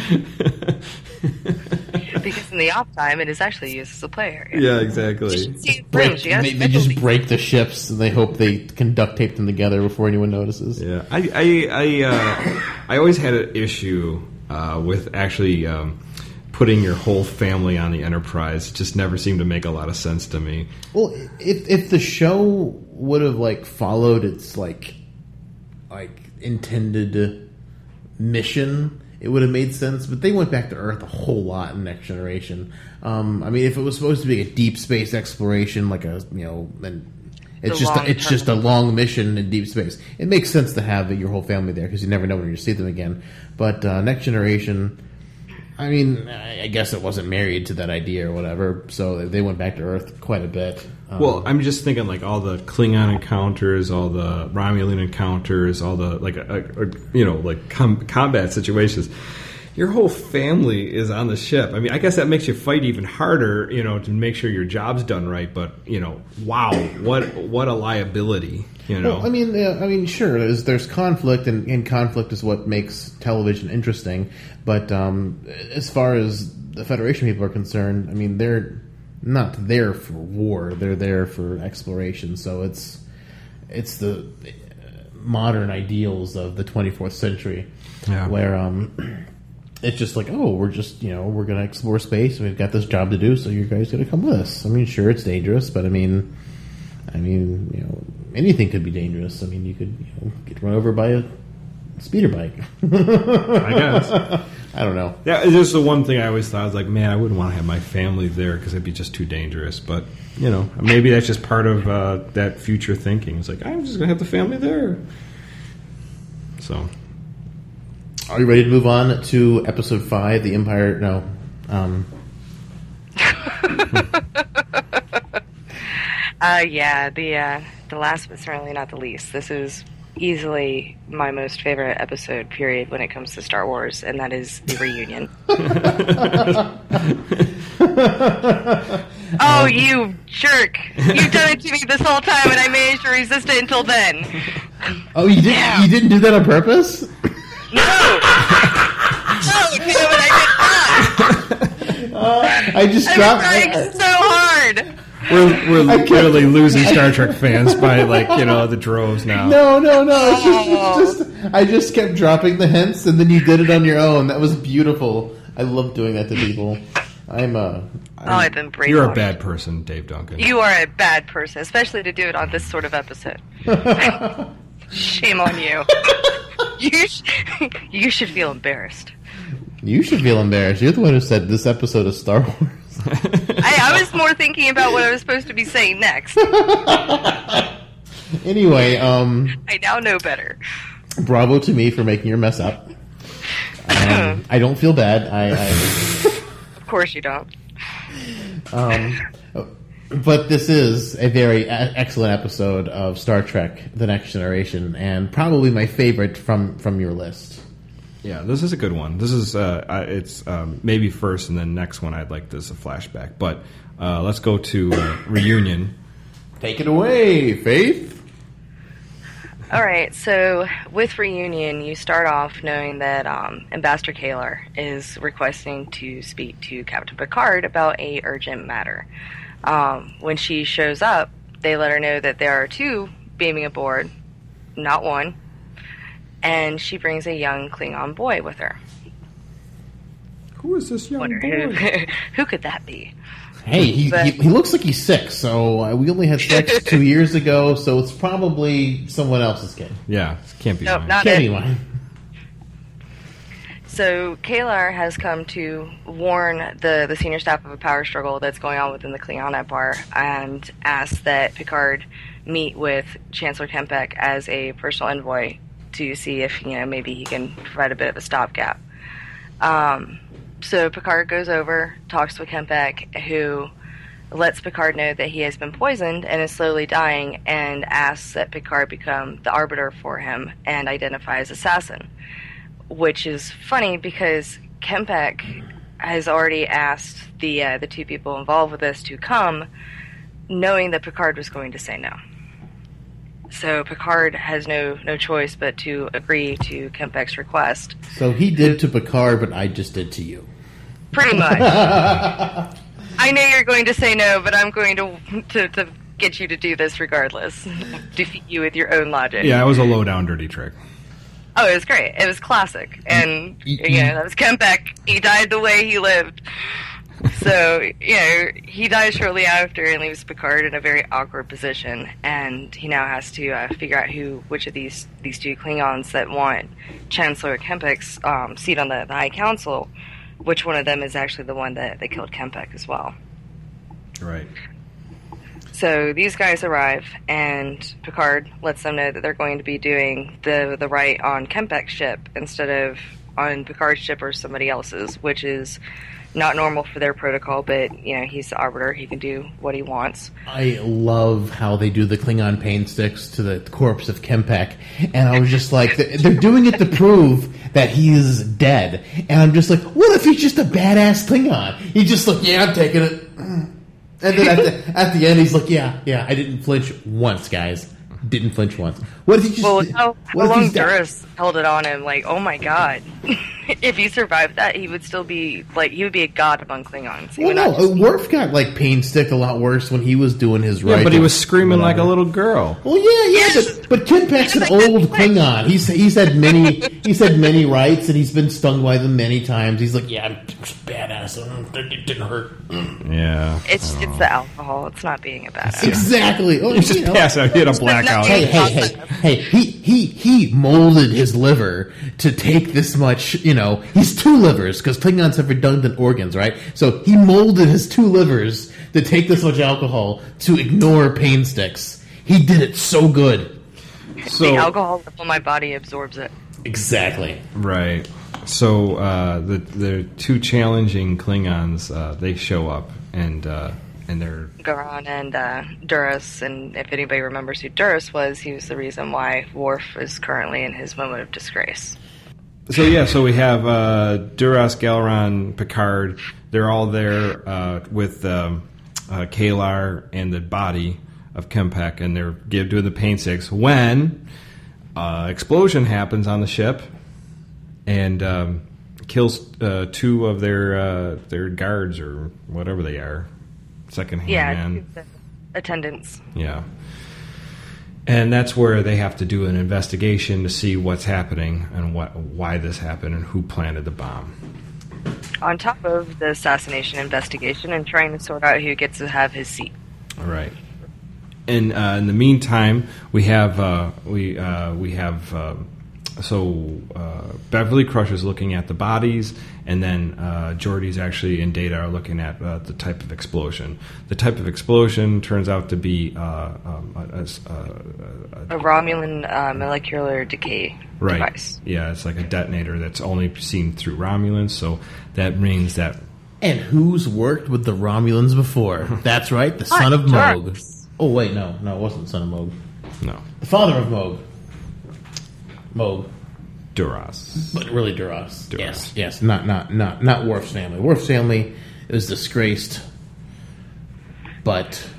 Because in the off time, it is actually used as a play area. Yeah, exactly. You should see Break, rooms. You gotta they, they just break the ships and they hope they can duct tape them together before anyone notices. Yeah, I I I, uh, I always had an issue uh, with actually um, putting your whole family on the Enterprise. It just never seemed to make a lot of sense to me. Well, if if the show would have like followed its like like intended mission, it would have made sense. But they went back to Earth a whole lot in Next Generation. Um, I mean, if it was supposed to be a deep space exploration, like a you know, and it's The just a, long it's term. just a long mission in deep space. It makes sense to have your whole family there because you never know when you see them again. But uh, Next Generation, I mean, I guess it wasn't married to that idea or whatever, so they went back to Earth quite a bit. Um, Well, I'm just thinking like all the Klingon encounters, all the Romulan encounters, all the like, uh, uh, you know, like com- combat situations. Your whole family is on the ship. I mean, I guess that makes you fight even harder, you know, to make sure your job's done right. But you know, wow, what what a liability, you know. Well, I mean, uh, I mean, sure, there's, there's conflict, and, and conflict is what makes television interesting. But um, as far as the Federation people are concerned, I mean, they're not there for war; they're there for exploration. So it's it's the modern ideals of the twenty-fourth century, Yeah. where um, it's just like, oh, we're just, you know, we're going to explore space, and we've got this job to do, so you guys got to come with us. I mean, sure, it's dangerous, but I mean, I mean, you know, anything could be dangerous. I mean, you could you know, get run over by a speeder bike. I guess. I don't know. Yeah, it's just the one thing I always thought. I was like, man, I wouldn't want to have my family there because it'd be just too dangerous. But, you know, maybe that's just part of uh, that future thinking. It's like, I'm just going to have the family there. So, Are you ready to move on to episode five, The Empire? No. Um, Uh, yeah, the uh, the last but certainly not the least. This is easily my most favorite episode, period, when it comes to Star Wars, and that is the reunion. Oh, you jerk! You've done it to me this whole time, and I managed to resist it until then. oh, you didn't? Yeah. You didn't do that on purpose? No! No, damn it, I did not! I just I'm dropped. trying I- I- so hard! we're, we're literally losing Star Trek fans by, like, you know, the droves now. No, no, no. It's just, Oh. it's just, I just kept dropping the hints, and then you did it on your own. That was beautiful. I love doing that to people. I'm uh, Oh, I've been brainwashed. You're a bad person, Dave Duncan. You are a bad person, especially to do it on this sort of episode. Shame on you. You, sh- you should feel embarrassed. you should feel embarrassed. You're the one who said this episode of Star Wars. I, I was more thinking about what I was supposed to be saying next. Anyway, um, I now know better. bravo to me for making your mess up. Um, I don't feel bad. I, I Of course you don't. Um, but this is a very a- excellent episode of Star Trek: The Next Generation, and probably my favorite from, from your list. Yeah, this is a good one. This is uh, I- it's um, maybe first, and then next one I'd like this a flashback. But uh, let's go to uh, Reunion. Take it away, Faith. All right, so with Reunion, you start off knowing that um, Ambassador Kalar is requesting to speak to Captain Picard about a urgent matter. Um, when she shows up, they let her know that there are two beaming aboard, not one, and she brings a young Klingon boy with her. Who is this young Wonder boy? who, who could that be? Hey, he, But- he he looks like he's six. So uh, we only had sex two years ago. So it's probably someone else's kid. Yeah, it can't be Nope, mine. not Can't it. be mine. So Kalar has come to warn the, the senior staff of a power struggle that's going on within the Klingon Empire and asked that Picard meet with Chancellor Kempek as a personal envoy to see if, you know, maybe he can provide a bit of a stopgap. Um, so Picard goes over, talks with Kempek, who lets Picard know that he has been poisoned and is slowly dying, and asks that Picard become the arbiter for him and identify his assassin. Which is funny because Kempek has already asked the uh, the two people involved with this to come, knowing that Picard was going to say no. So Picard has no no choice but to agree to Kempek's request. So he did to Picard, but I just did to you. Pretty much. I know you're going to say no, but I'm going to to, to get you to do this regardless. Defeat you with your own logic. Yeah, it was a low down dirty trick. Oh, it was great. It was classic. And, you know, that was Kempek. He died the way he lived. So, you know, he dies shortly after and leaves Picard in a very awkward position. And he now has to uh, figure out who, which of these, these two Klingons that want Chancellor Kempek's um, seat on the, the High Council, which one of them is actually the one that, that killed Kempek as well. Right. So these guys arrive, and Picard lets them know that they're going to be doing the the right on Kempek's ship instead of on Picard's ship or somebody else's, which is not normal for their protocol, but, you know, he's the arbiter. He can do what he wants. I love how they do the Klingon pain sticks to the corpse of Kempek, and I was just like, they're doing it to prove that he is dead, and I'm just like, what if he's just a badass Klingon? He's just like, yeah, I'm taking it. And then at the, at the end, he's like, yeah, yeah, I didn't flinch once, guys. Didn't flinch once. What if he just... Well, how, what how if long he's dead? Duras held it on him, like, oh my god. If he survived that, he would still be, like, he would be a god among Klingons. He Well, would not no, just uh, be- Worf got, like, pain sticked a lot worse when he was doing his right. Yeah, but he was screaming like a little girl. Well, yeah, yeah, but, but Kempek's an old Klingon. He's he's had many he's had many rights, and he's been stung by them many times. He's like, yeah, I'm badass. It didn't hurt. Yeah. It's, it's the alcohol. It's not being a badass. Exactly. Oh, You just you know. pass out. He had a blackout. Hey, hey, hey, hey! He he he molded his liver to take this much. You know, he's two livers because Klingons have redundant organs, right? So he molded his two livers to take this much alcohol to ignore pain sticks. He did it so good. So, The alcohol level in my body absorbs it. Exactly. right. So uh, the the two challenging Klingons, uh, they show up and uh, and they're Garan and uh, Duras, and if anybody remembers who Duras was, he was the reason why Worf is currently in his moment of disgrace. so yeah. So we have uh, Duras, Galeron, Picard. They're all there uh, with um, uh, Kalar and the body of Kempek, and they're give, doing the pain sticks when uh, explosion happens on the ship and um, kills uh, two of their uh, their guards or whatever they are, second hand Yeah, man. the attendants. Yeah. And that's where they have to do an investigation to see what's happening and what why this happened and who planted the bomb. On top of the assassination investigation and trying to sort out who gets to have his seat. All right. And uh, in the meantime, we have uh, we uh, we have uh, so uh, Beverly Crush is looking at the bodies, and then uh, Geordi's actually and Data are looking at uh, the type of explosion. The type of explosion turns out to be uh, um, a, a, a, A Romulan uh, molecular decay right. device. Yeah, it's like a detonator that's only seen through Romulans, so that means that And who's worked with the Romulans before? That's right, the son of Moog. Oh, wait, no. No, it wasn't the son of Moog. No. The father of Moog. Moog. Duras. But really Duras. Duras. Yes, yes. Not, not, not, not Worf's family. Worf's family is disgraced, but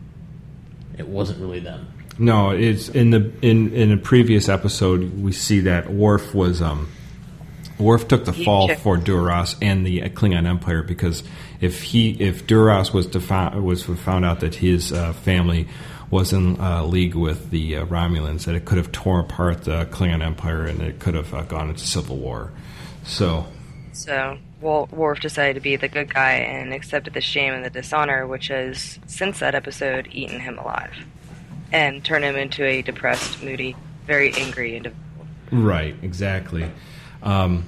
it wasn't really them. No, it's in the in in a previous episode we see that Worf was um Worf took the fall for Duras and the Klingon Empire, because if he if Duras was defi- was found out that his uh, family was in uh, league with the uh, Romulans, that it could have torn apart the Klingon Empire and it could have uh, gone into civil war. So, so Worf decided to be the good guy and accepted the shame and the dishonor, which has since that episode eaten him alive and turned him into a depressed, moody, very angry individual. Right, exactly. Um,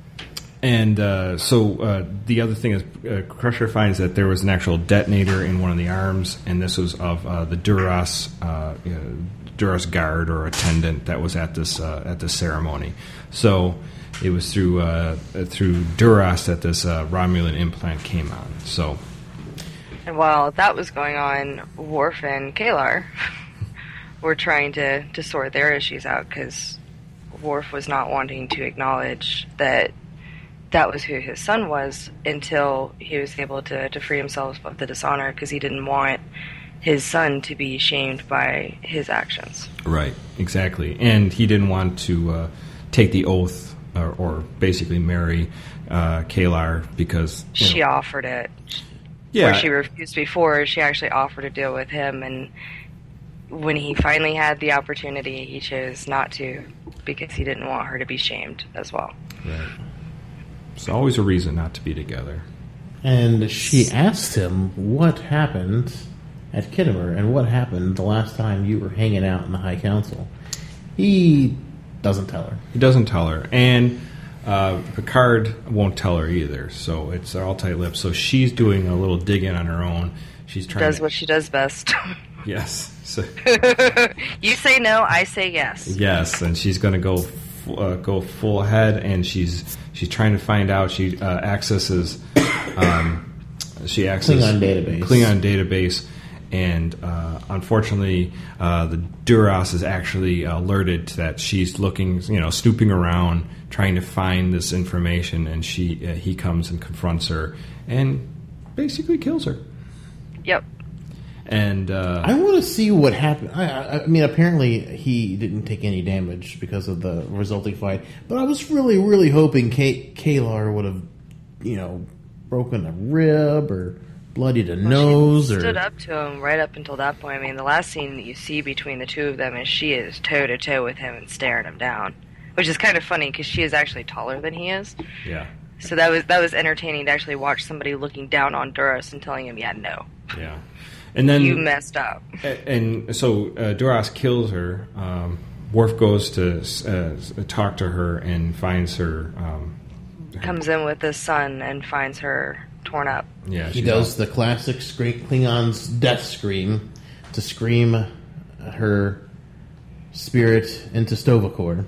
and uh, so uh, the other thing is, uh, Crusher finds that there was an actual detonator in one of the arms, and this was of uh, the Duras uh, you know, Duras guard or attendant that was at this uh, at this ceremony. So it was through uh, through Duras that this uh, Romulan implant came on. So, and while that was going on, Worf and Kalar were trying to, to sort their issues out, because Worf was not wanting to acknowledge that that was who his son was until he was able to, to free himself of the dishonor, because he didn't want his son to be shamed by his actions. Right, exactly. And he didn't want to uh, take the oath or, or basically marry uh, Kalar because... She know, offered it. Yeah. Where she refused before, she actually offered to deal with him, and when he finally had the opportunity, he chose not to, because he didn't want her to be shamed as well. Right. It's always a reason not to be together. And she asked him what happened at Kittimer and what happened the last time you were hanging out in the High Council. He doesn't tell her. He doesn't tell her. And uh, Picard won't tell her either, so it's all tight-lipped. So she's doing a little digging on her own. She's trying does to... what she does best. Yes. So, you say no, I say yes. Yes, and she's going to go f- uh, go full ahead, and she's she's trying to find out. She uh, accesses um, she accesses Klingon database. Klingon database, and uh, unfortunately, uh, the Duras is actually alerted that she's looking, you know, snooping around, trying to find this information, and she uh, he comes and confronts her and basically kills her. Yep. And uh, I want to see what happened. I, I, I mean, apparently he didn't take any damage because of the resulting fight. But I was really, really hoping K- Kalar would have, you know, broken a rib or bloodied a well, nose. She or stood up to him right up until that point. I mean, the last scene that you see between the two of them is she is toe to toe with him and staring him down, which is kind of funny because she is actually taller than he is. yeah. So that was that was entertaining to actually watch somebody looking down on Duras and telling him, "Yeah, no, Yeah. And then you messed up." And so uh, Duras kills her. Um, Worf goes to uh, talk to her and finds her. Um, Comes in with his son and finds her torn up. Yeah, he she's does all- the classic scream, Klingon's death scream to scream her spirit into Tovacor.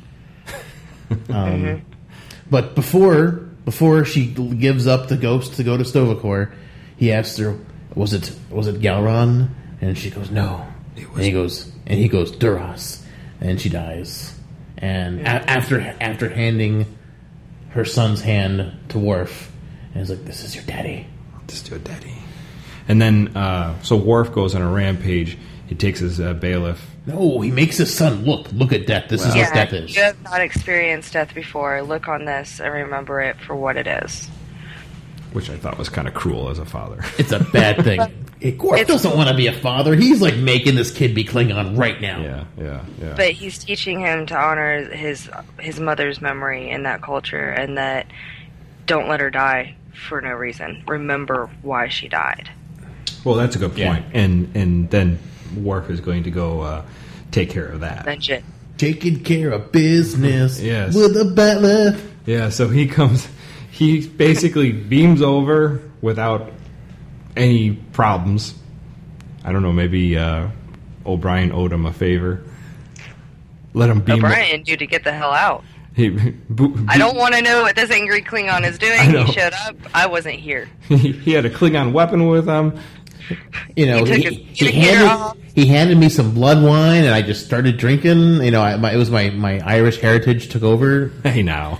Um, Mm-hmm. But before before she gives up the ghost to go to Tovacor, he asks her, "Was it was it Galron?" And she goes, "No." It was- and he goes and he goes Duras, and she dies. And a- after after handing her son's hand to Worf, and he's like, "This is your daddy." Just do it, Daddy. And then, uh, so Worf goes on a rampage. He takes his uh, bailiff. No, he makes his son look. Look at death. This is Yeah, what death is. you have not experienced death before. Look on this and remember it for what it is. Which I thought was kind of cruel as a father. It's a bad thing. Worf It's- doesn't want to be a father. He's like making this kid be Klingon right now. yeah, yeah, yeah. But he's teaching him to honor his his mother's memory in that culture, and that don't let her die for no reason. Remember why she died. Well, that's a good Yeah. point. And and then Worf is going to go uh, take care of that. Mention. Taking care of business Yes. with a butler. Yeah, so he comes, he basically beams over without any problems. I don't know, maybe uh, O'Brien owed him a favor. Let him beam. O'Brien due to get the hell out. He, bo- I don't want to know what this angry Klingon is doing. He showed up. I wasn't here. he had a Klingon weapon with him. You know, He he, took his he, communicator off. handed, he handed me some blood wine, and I just started drinking. You know, I, my, it was my, my Irish heritage took over. Hey, now.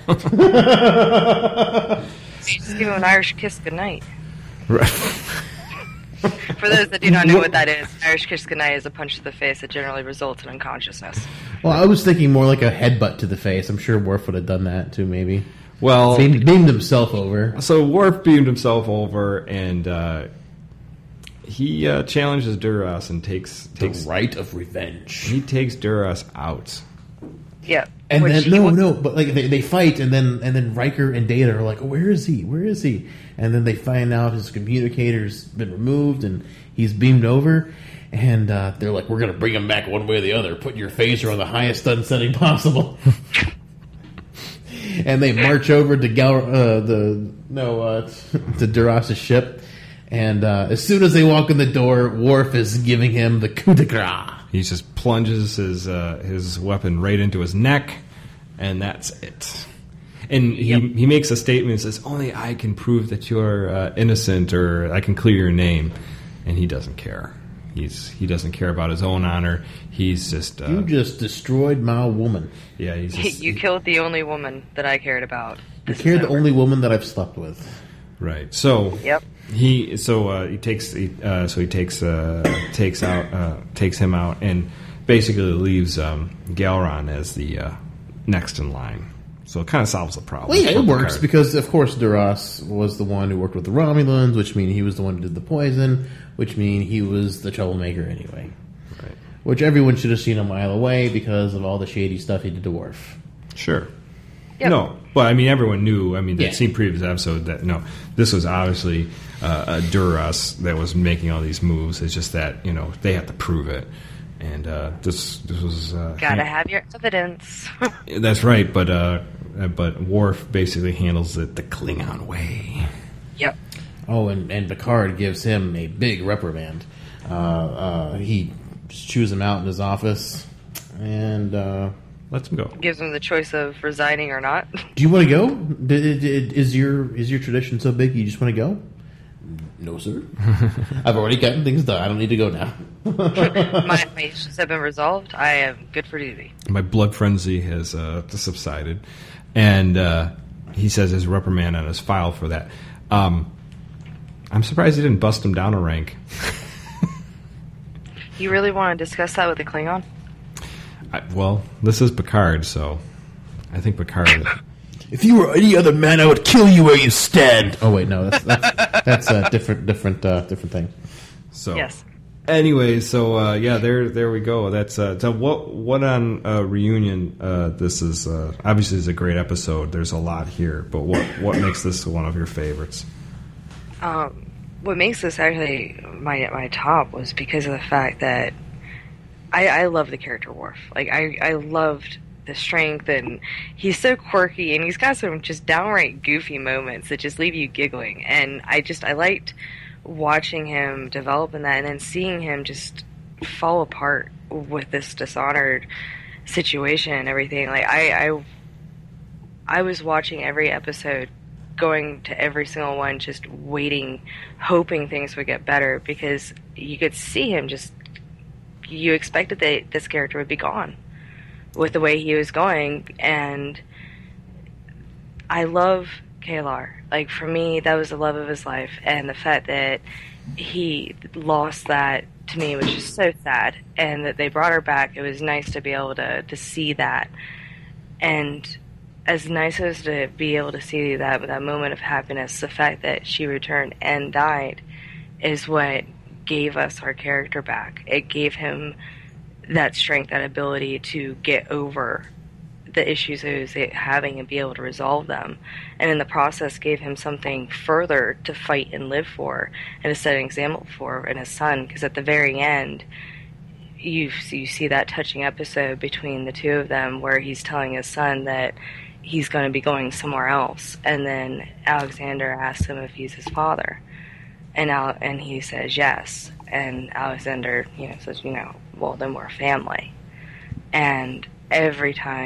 Just give him an Irish kiss goodnight. Right. For those that do not know what that is, Irish kiss goodnight is a punch to the face that generally results in unconsciousness. Well, I was thinking more like a headbutt to the face. I'm sure Worf would have done that too, maybe. Well, Beamed, beamed himself over. so Worf beamed himself over, and uh, he uh, challenges Duras and takes takes The right of revenge. he takes Duras out. Yeah. And Which then he no, wa- no, but like they, they fight, and then and then Riker and Data are like, "Where is he? Where is he?" And then they find out his communicator's been removed and he's beamed over, and uh, they're like, "We're gonna bring him back one way or the other. Put your phaser on the highest stun setting possible." And they march over to Gal, uh, the no uh, to Duras' ship, and uh, as soon as they walk in the door, Worf is giving him the coup de grace. He just plunges his uh, his weapon right into his neck, and that's it. And he, Yep. he makes a statement and says, "Only I can prove that you're uh, innocent, or I can clear your name." And he doesn't care. He's he doesn't care about his own honor. He's just uh, You just destroyed my woman. yeah. He's just, you killed the only woman that I cared about. You This is care the over. only woman that I've slept with. right. So Yep. He so uh, he takes he, uh, so he takes uh, takes out uh, takes him out and basically leaves um, Galron as the uh, next in line. So it kind of solves the problem. Well, yeah, for it works Picard. because, of course, Duras was the one who worked with the Romulans, which means he was the one who did the poison, which means he was the troublemaker anyway. Right. Which everyone should have seen a mile away because of all the shady stuff he did to Worf. Sure. Yep. No, but I mean everyone knew. I mean they'd Yeah. seen previous episode that no, this was obviously uh, a Duras that was making all these moves. It's just that you know they had to prove it, and uh, this this was uh, Gotta have your evidence. That's right, but uh, but Worf basically handles it the Klingon way. Yep. Oh, and, and Picard gives him a big reprimand. Uh, uh, he chews him out in his office, and... Uh, Let's him go. Gives him the choice of resigning or not. do you want to go? Did, did, is your is your tradition so big you just want to go? No, sir. I've already gotten things done. I don't need to go now. my, my issues have been resolved. I am good for duty. My blood frenzy has uh, subsided, and uh, he says his reprimand on his file for that. Um, I'm surprised he didn't bust him down a rank. You really want to discuss that with the Klingon? I, well, this is Picard, so I think Picard. If you were any other man, I would kill you where you stand. Oh wait, no, that's that's, that's a different different uh, different thing. So Yes. Anyway, so uh, yeah, there there we go. That's uh, so what what on uh, Reunion? Uh, this is uh, obviously is a great episode. There's a lot here, but what what makes this one of your favorites? Um, what makes this actually my my top was because of the fact that I, I love the character Worf. Like I, I loved the strength, and he's so quirky, and he's got some just downright goofy moments that just leave you giggling. And I just I liked watching him develop in that, and then seeing him just fall apart with this Dishonored situation and everything. Like I, I, I was watching every episode, going to every single one, just waiting, hoping things would get better, because you could see him just. You expected that this character would be gone with the way he was going, and I love Kalar. Like, for me, that was the love of his life, and the fact that he lost that, to me, was just so sad, and that they brought her back. It was nice to be able to, to see that, and as nice as to be able to see that, that moment of happiness, the fact that she returned and died is what gave us our character back. It gave him that strength, that ability to get over the issues he was having and be able to resolve them, and in the process gave him something further to fight and live for, and to set an example for in his son. Because at the very end, you you see that touching episode between the two of them where he's telling his son that he's going to be going somewhere else, and then Alexander asks him if he's his father. And Al- and he says yes. And Alexander, you know, says, you know, well, then we're a family. And every time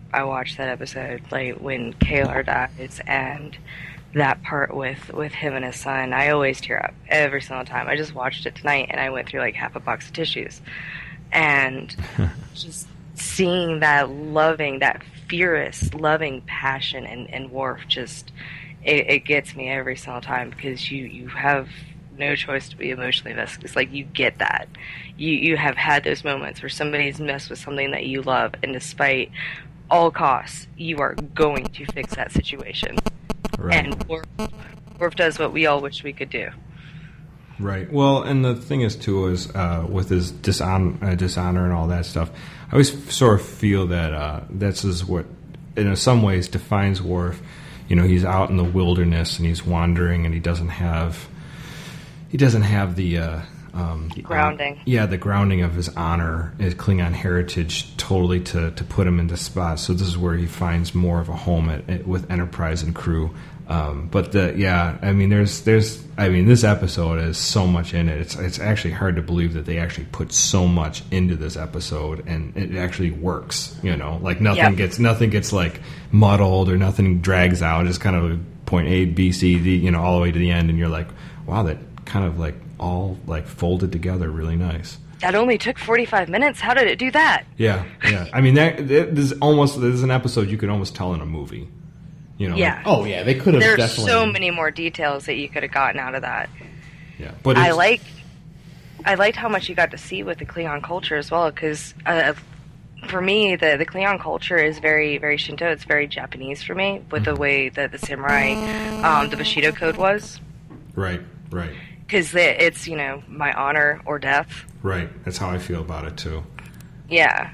I watched that episode, like when Kalar dies and that part with, with him and his son, I always tear up every single time. I just watched it tonight and I went through like half a box of tissues. And just seeing that loving, that fierce, loving passion in, in Worf, just, it, it gets me every single time because you, you have no choice to be emotionally invested. It's like you get that. You, you have had those moments where somebody's messed with something that you love, and despite all costs, you are going to fix that situation. Right. And Worf, Worf does what we all wish we could do. Right. Well, and the thing is, too, is uh, with his dishonor, uh, dishonor and all that stuff, I always sort of feel that uh, this is what, in some ways, defines Worf. You know, he's out in the wilderness and he's wandering, and he doesn't have, he doesn't have the uh, um, the, grounding. Uh, yeah, the grounding of his honor, his Klingon heritage, totally to, to put him into spots. So this is where he finds more of a home at, at, with Enterprise and crew. Um, but the, yeah, I mean, there's, there's, I mean, this episode has so much in it. It's, it's actually hard to believe that they actually put so much into this episode, and it actually works. You know, like nothing yep. gets, nothing gets like muddled or nothing drags out. It's kind of point A, B, C, D, you know, all the way to the end, and you're like, wow, that kind of like all like folded together really nice. That only took forty-five minutes. How did it do that? Yeah, yeah. I mean, that, that this is almost this is an episode you could almost tell in a movie. You know, yeah. Like, oh yeah, they could have. There's definitely... so many more details that you could have gotten out of that. Yeah, but I it's, like, I liked how much you got to see with the Klingon culture as well. Because uh, for me, the the Klingon culture is very very Shinto. It's very Japanese for me, with the way that the samurai, um, the Bushido code was. Right, right. Because it's, you know, my honor or death. Right. That's how I feel about it too. Yeah.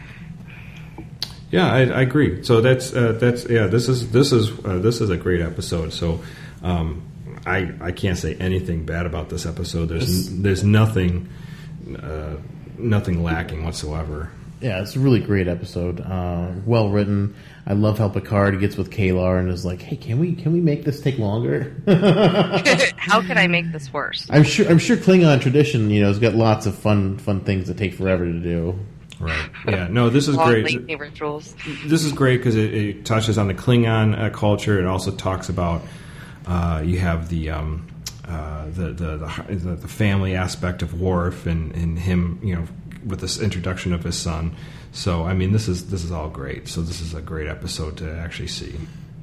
Yeah, I, I agree. So that's uh, that's yeah. This is this is uh, this is a great episode. So um, I I can't say anything bad about this episode. There's n- there's nothing uh, nothing lacking whatsoever. Yeah, it's a really great episode. Uh, well written. I love how Picard gets with Kalar and is like, "Hey, can we can we make this take longer? How can I make this worse?" I'm sure I'm sure Klingon tradition, you know, has got lots of fun fun things that take forever to do. Right. Yeah. No, this is Long, great. lengthy rituals. This is great because it, it touches on the Klingon uh, culture. It also talks about uh, you have the, um, uh, the, the the the family aspect of Worf and, and him, you know, with this introduction of his son. So I mean, this is this is all great. So this is a great episode to actually see.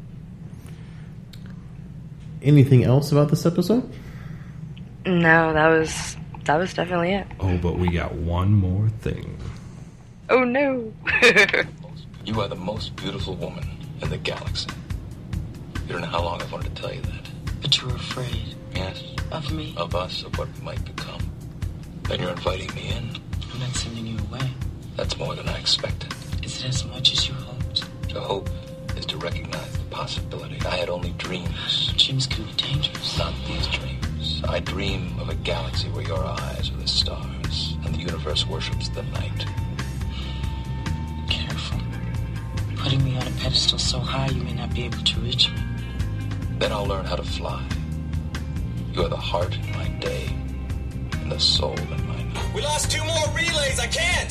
Anything else about this episode? No, that was that was definitely it. Oh, but we got one more thing. Oh no! You are the most beautiful woman in the galaxy. You don't know how long I've wanted to tell you that. But you're afraid. Yes. Of me? Of us, of what we might become. Then you're inviting me in. I'm not sending you away. That's more than I expected. Is it as much as you hoped? To hope is to recognize the possibility. I had only dreams. Dreams can be dangerous. Not these dreams. I dream of a galaxy where your eyes are the stars and the universe worships the night. Careful. Putting me on a pedestal so high you may not be able to reach me. Then I'll learn how to fly. You are the heart in my day and the soul in my night. We lost two more relays. I can't.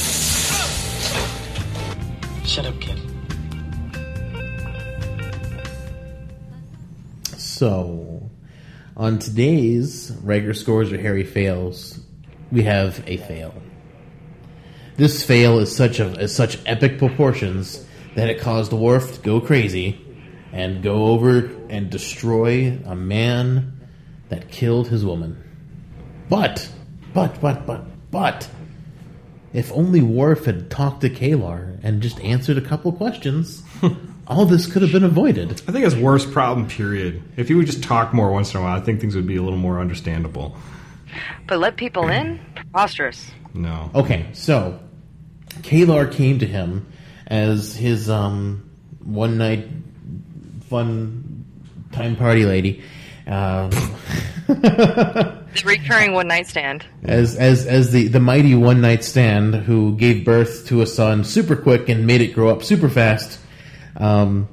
Shut up, kid. So, on today's Riker Scores or Harry Fails, we have a fail. This fail is such a is such epic proportions that it caused Worf to go crazy and go over and destroy a man that killed his woman. But, but, but, but, but, if only Worf had talked to Kalar and just answered a couple questions, all this could have been avoided. I think it's worst problem, period. If he would just talk more once in a while, I think things would be a little more understandable. But let people in? Preposterous. No. Okay, so Kalar came to him as his um, one night fun time party lady. Um, The recurring one night stand. as as as the, the mighty one night stand who gave birth to a son super quick and made it grow up super fast. Um,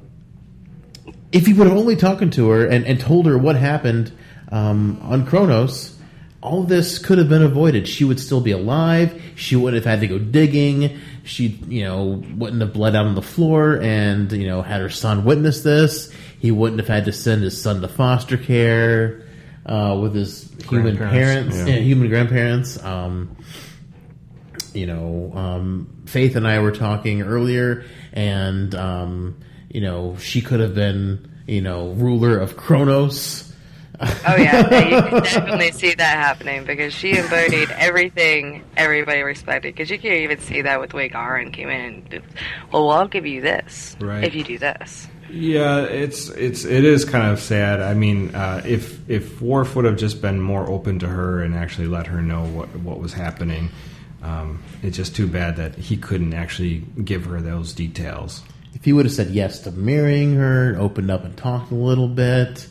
if he would have only talked to her and, and told her what happened um, on Kronos, all this could have been avoided. She would still be alive. She wouldn't have had to go digging. She, you know, wouldn't have bled out on the floor and, you know, had her son witness this. He wouldn't have had to send his son to foster care uh, with his human parents, yeah. yeah, human grandparents. Um, you know, um, Faith and I were talking earlier, and, um, you know, she could have been, you know, ruler of Kronos. Oh yeah, you can definitely see that happening because she embodied everything everybody respected. Because you can even see that with the way Garin came in. And, well, well, I'll give you this right. if you do this. Yeah, it's it's it is kind of sad. I mean, uh, if if Worf would have just been more open to her and actually let her know what what was happening, um, it's just too bad that he couldn't actually give her those details. If he would have said yes to marrying her, opened up and talked a little bit.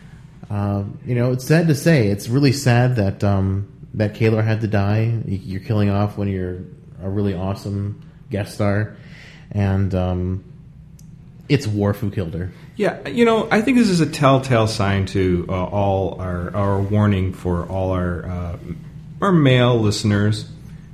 Um, you know, it's sad to say. It's really sad that um, that Kalar had to die. You're killing off when you're a really awesome guest star, and um, it's Worf who killed her. Yeah, you know, I think this is a telltale sign to uh, all our our warning for all our uh, our male listeners.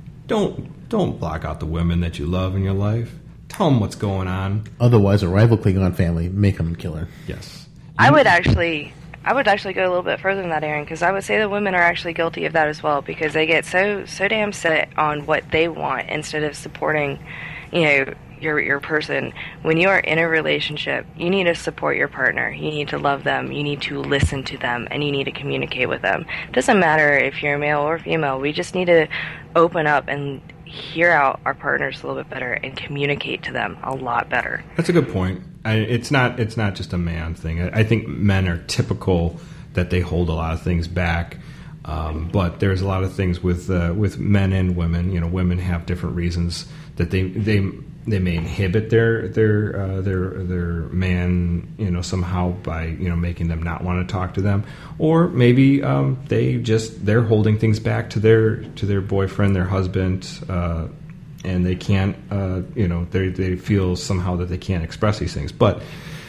Don't don't block out the women that you love in your life. Tell them what's going on. Otherwise, a rival Klingon family may come and kill her. Yes, I would actually. I would actually go a little bit further than that, Aaron, because I would say that women are actually guilty of that as well, because they get so so damn set on what they want instead of supporting, you know, your your person. When you are in a relationship, you need to support your partner. You need to love them. You need to listen to them, and you need to communicate with them. It doesn't matter if you're male or female. We just need to open up and hear out our partners a little bit better and communicate to them a lot better. That's a good point. I, it's not it's not just a man thing. I, I think men are typical that they hold a lot of things back, um, but there's a lot of things with uh, with men and women. You know, women have different reasons that they they they may inhibit their their uh, their their man, you know, somehow by, you know, making them not want to talk to them, or maybe um, they just they're holding things back to their to their boyfriend, their husband. Uh, and they can't, uh, you know, they they feel somehow that they can't express these things. But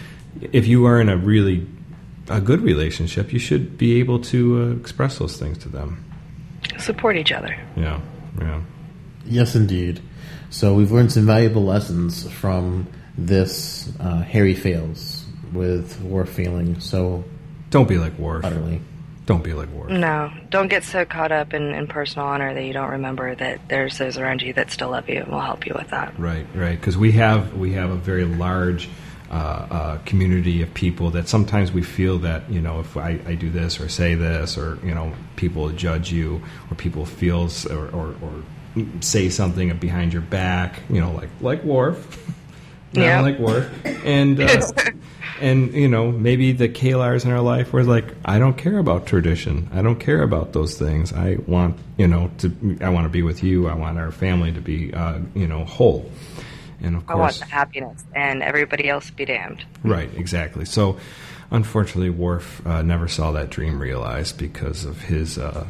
if you are in a really a good relationship, you should be able to uh, express those things to them. Support each other. Yeah, yeah. Yes, indeed. So we've learned some valuable lessons from this uh, Harry Fails with Worf feeling so Don't be like Worf. utterly. Don't be like Worf. No, don't get so caught up in, in personal honor that you don't remember that there's those around you that still love you and will help you with that. Right, right. Because we have we have a very large uh, uh, community of people that sometimes we feel that, you know, if I, I do this or say this, or, you know, people judge you, or people feel or, or, or say something behind your back, you know, like like Worf, not Yeah. like Worf, and. Uh, And, you know, maybe the Kalars in our life were like, I don't care about tradition. I don't care about those things. I want, you know, to I want to be with you. I want our family to be, uh, you know, whole. And, of I want course... the happiness, and everybody else be damned. Right, exactly. So, unfortunately, Worf uh, never saw that dream realized because of his, uh,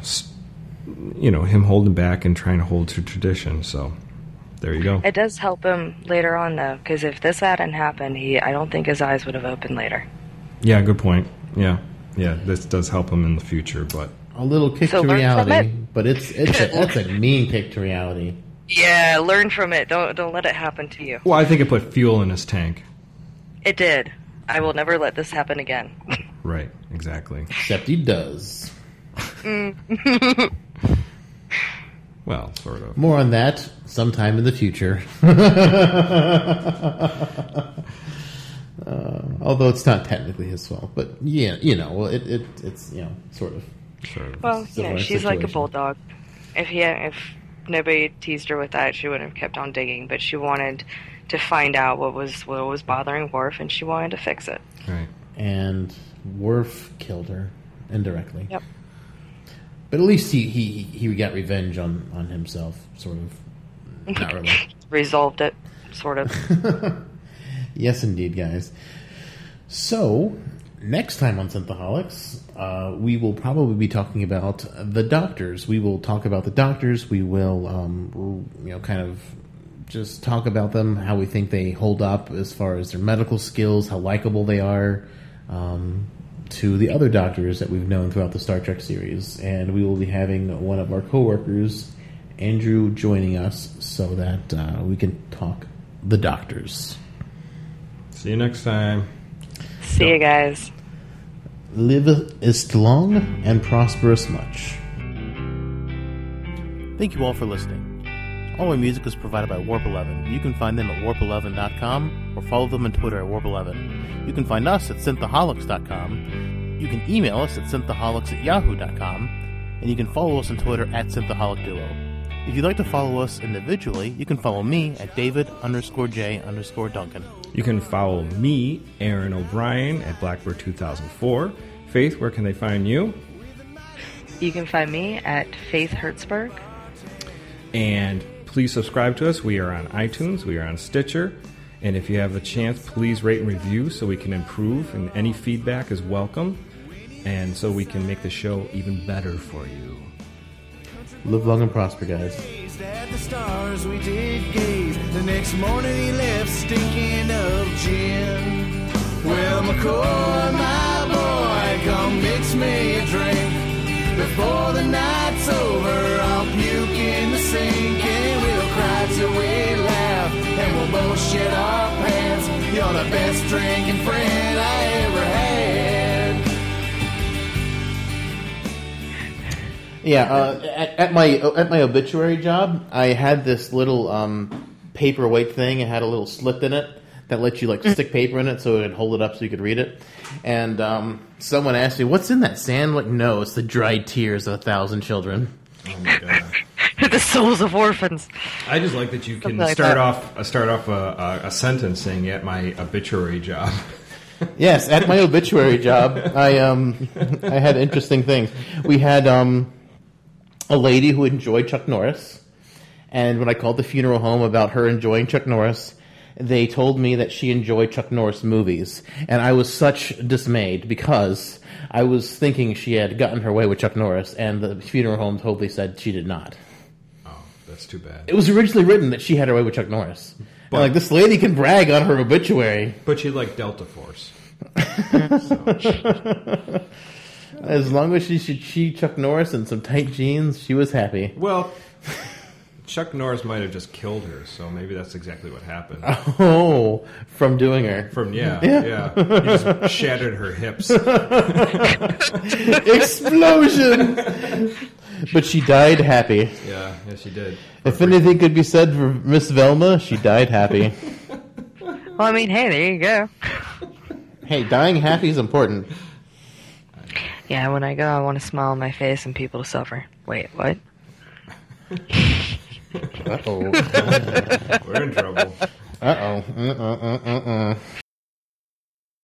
you know, him holding back and trying to hold to tradition. So... there you go. It does help him later on, though, because if this hadn't happened, he I don't think his eyes would have opened later. Yeah, good point. Yeah, yeah, this does help him in the future, but A little kick So to learn from reality, it. but it's it's a, that's a mean kick to reality. Yeah, learn from it. Don't don't let it happen to you. well, I think it put fuel in his tank. It did. I will never let this happen again. Right, exactly. Except he does. Well, sort of. More on that sometime in the future. uh, although it's not technically his fault, but yeah, you know, it, it it's you know sort of. Sort of. Well, you know, Similar she's like a situation. bulldog. If he if nobody teased her with that, she wouldn't have kept on digging. But she wanted to find out what was what was bothering Worf, and she wanted to fix it. Right. And Worf killed her indirectly. Yep. But at least he, he, he got revenge on, on himself, sort of. Not really. Resolved it, sort of. Yes, indeed, guys. So, next time on Synthaholics, uh, we will probably be talking about the doctors. We will talk about the doctors. We will, um, you know, kind of just talk about them, how we think they hold up as far as their medical skills, how likable they are. Um, to the other doctors that we've known throughout the Star Trek series. And we will be having one of our coworkers, Andrew, joining us so that uh, we can talk the doctors. See you next time. See you guys. Live ist long and prosperous much. Thank you all for listening. All our music is provided by Warp eleven. You can find them at warp eleven dot com or follow them on Twitter at warp eleven. You can find us at synthaholics dot com. You can email us at synthaholics at yahoo dot com. And you can follow us on Twitter at synthaholic If you'd like to follow us individually, you can follow me at David underscore J underscore Duncan. You can follow me, Aaron O'Brien, at Blackbird two thousand four. Faith, where can they find you? You can find me at Faith Hertzberg. And please subscribe to us. We are on iTunes. We are on Stitcher. And if you have a chance, please rate and review so we can improve. And any feedback is welcome. And so we can make the show even better for you. Live long and prosper, guys. At the stars we did gaze. The next morning he left stinking of gin. Well, McCoy, my boy, come mix me a drink. Before the night's over, I'll puke in the sink. And we'll cry till we laugh. And we'll both shit our pants. You're the best drinking friend I ever had. Yeah, uh, at, at my at my obituary job, I had this little um, paperweight thing. It had a little slit in it that lets you like stick paper in it so it would hold it up so you could read it. And um, someone asked me, "What's in that sand?" I'm like, no, it's the dried tears of a thousand children. Oh my gosh. The souls of orphans. I just like that you can Like start that. off uh, start off a, a, a sentence saying at my obituary job. Yes, at my obituary job, I um I had interesting things. We had um a lady who enjoyed Chuck Norris, and when I called the funeral home about her enjoying Chuck Norris, they told me that she enjoyed Chuck Norris movies, and I was such dismayed because I was thinking she had gotten her way with Chuck Norris, and the funeral home totally said she did not. Oh, that's too bad. It was originally written that she had her way with Chuck Norris. But- And like, this lady can brag on her obituary. But you like Delta Force. As long as she should see Chuck Norris in some tight jeans, she was happy. Well, Chuck Norris might have just killed her, so maybe that's exactly what happened. Oh, from doing her. From yeah, yeah, He just shattered her hips. Explosion! But she died happy. Yeah, yes, she did. If anything could be said for Miss Velma, she died happy. Well, I mean, hey, there you go. Hey, dying happy is important. Yeah, when I go, I want to smile on my face and people to suffer. Wait, what? Uh-oh. We're in trouble. Uh-oh. Uh-uh, uh-uh, uh-uh.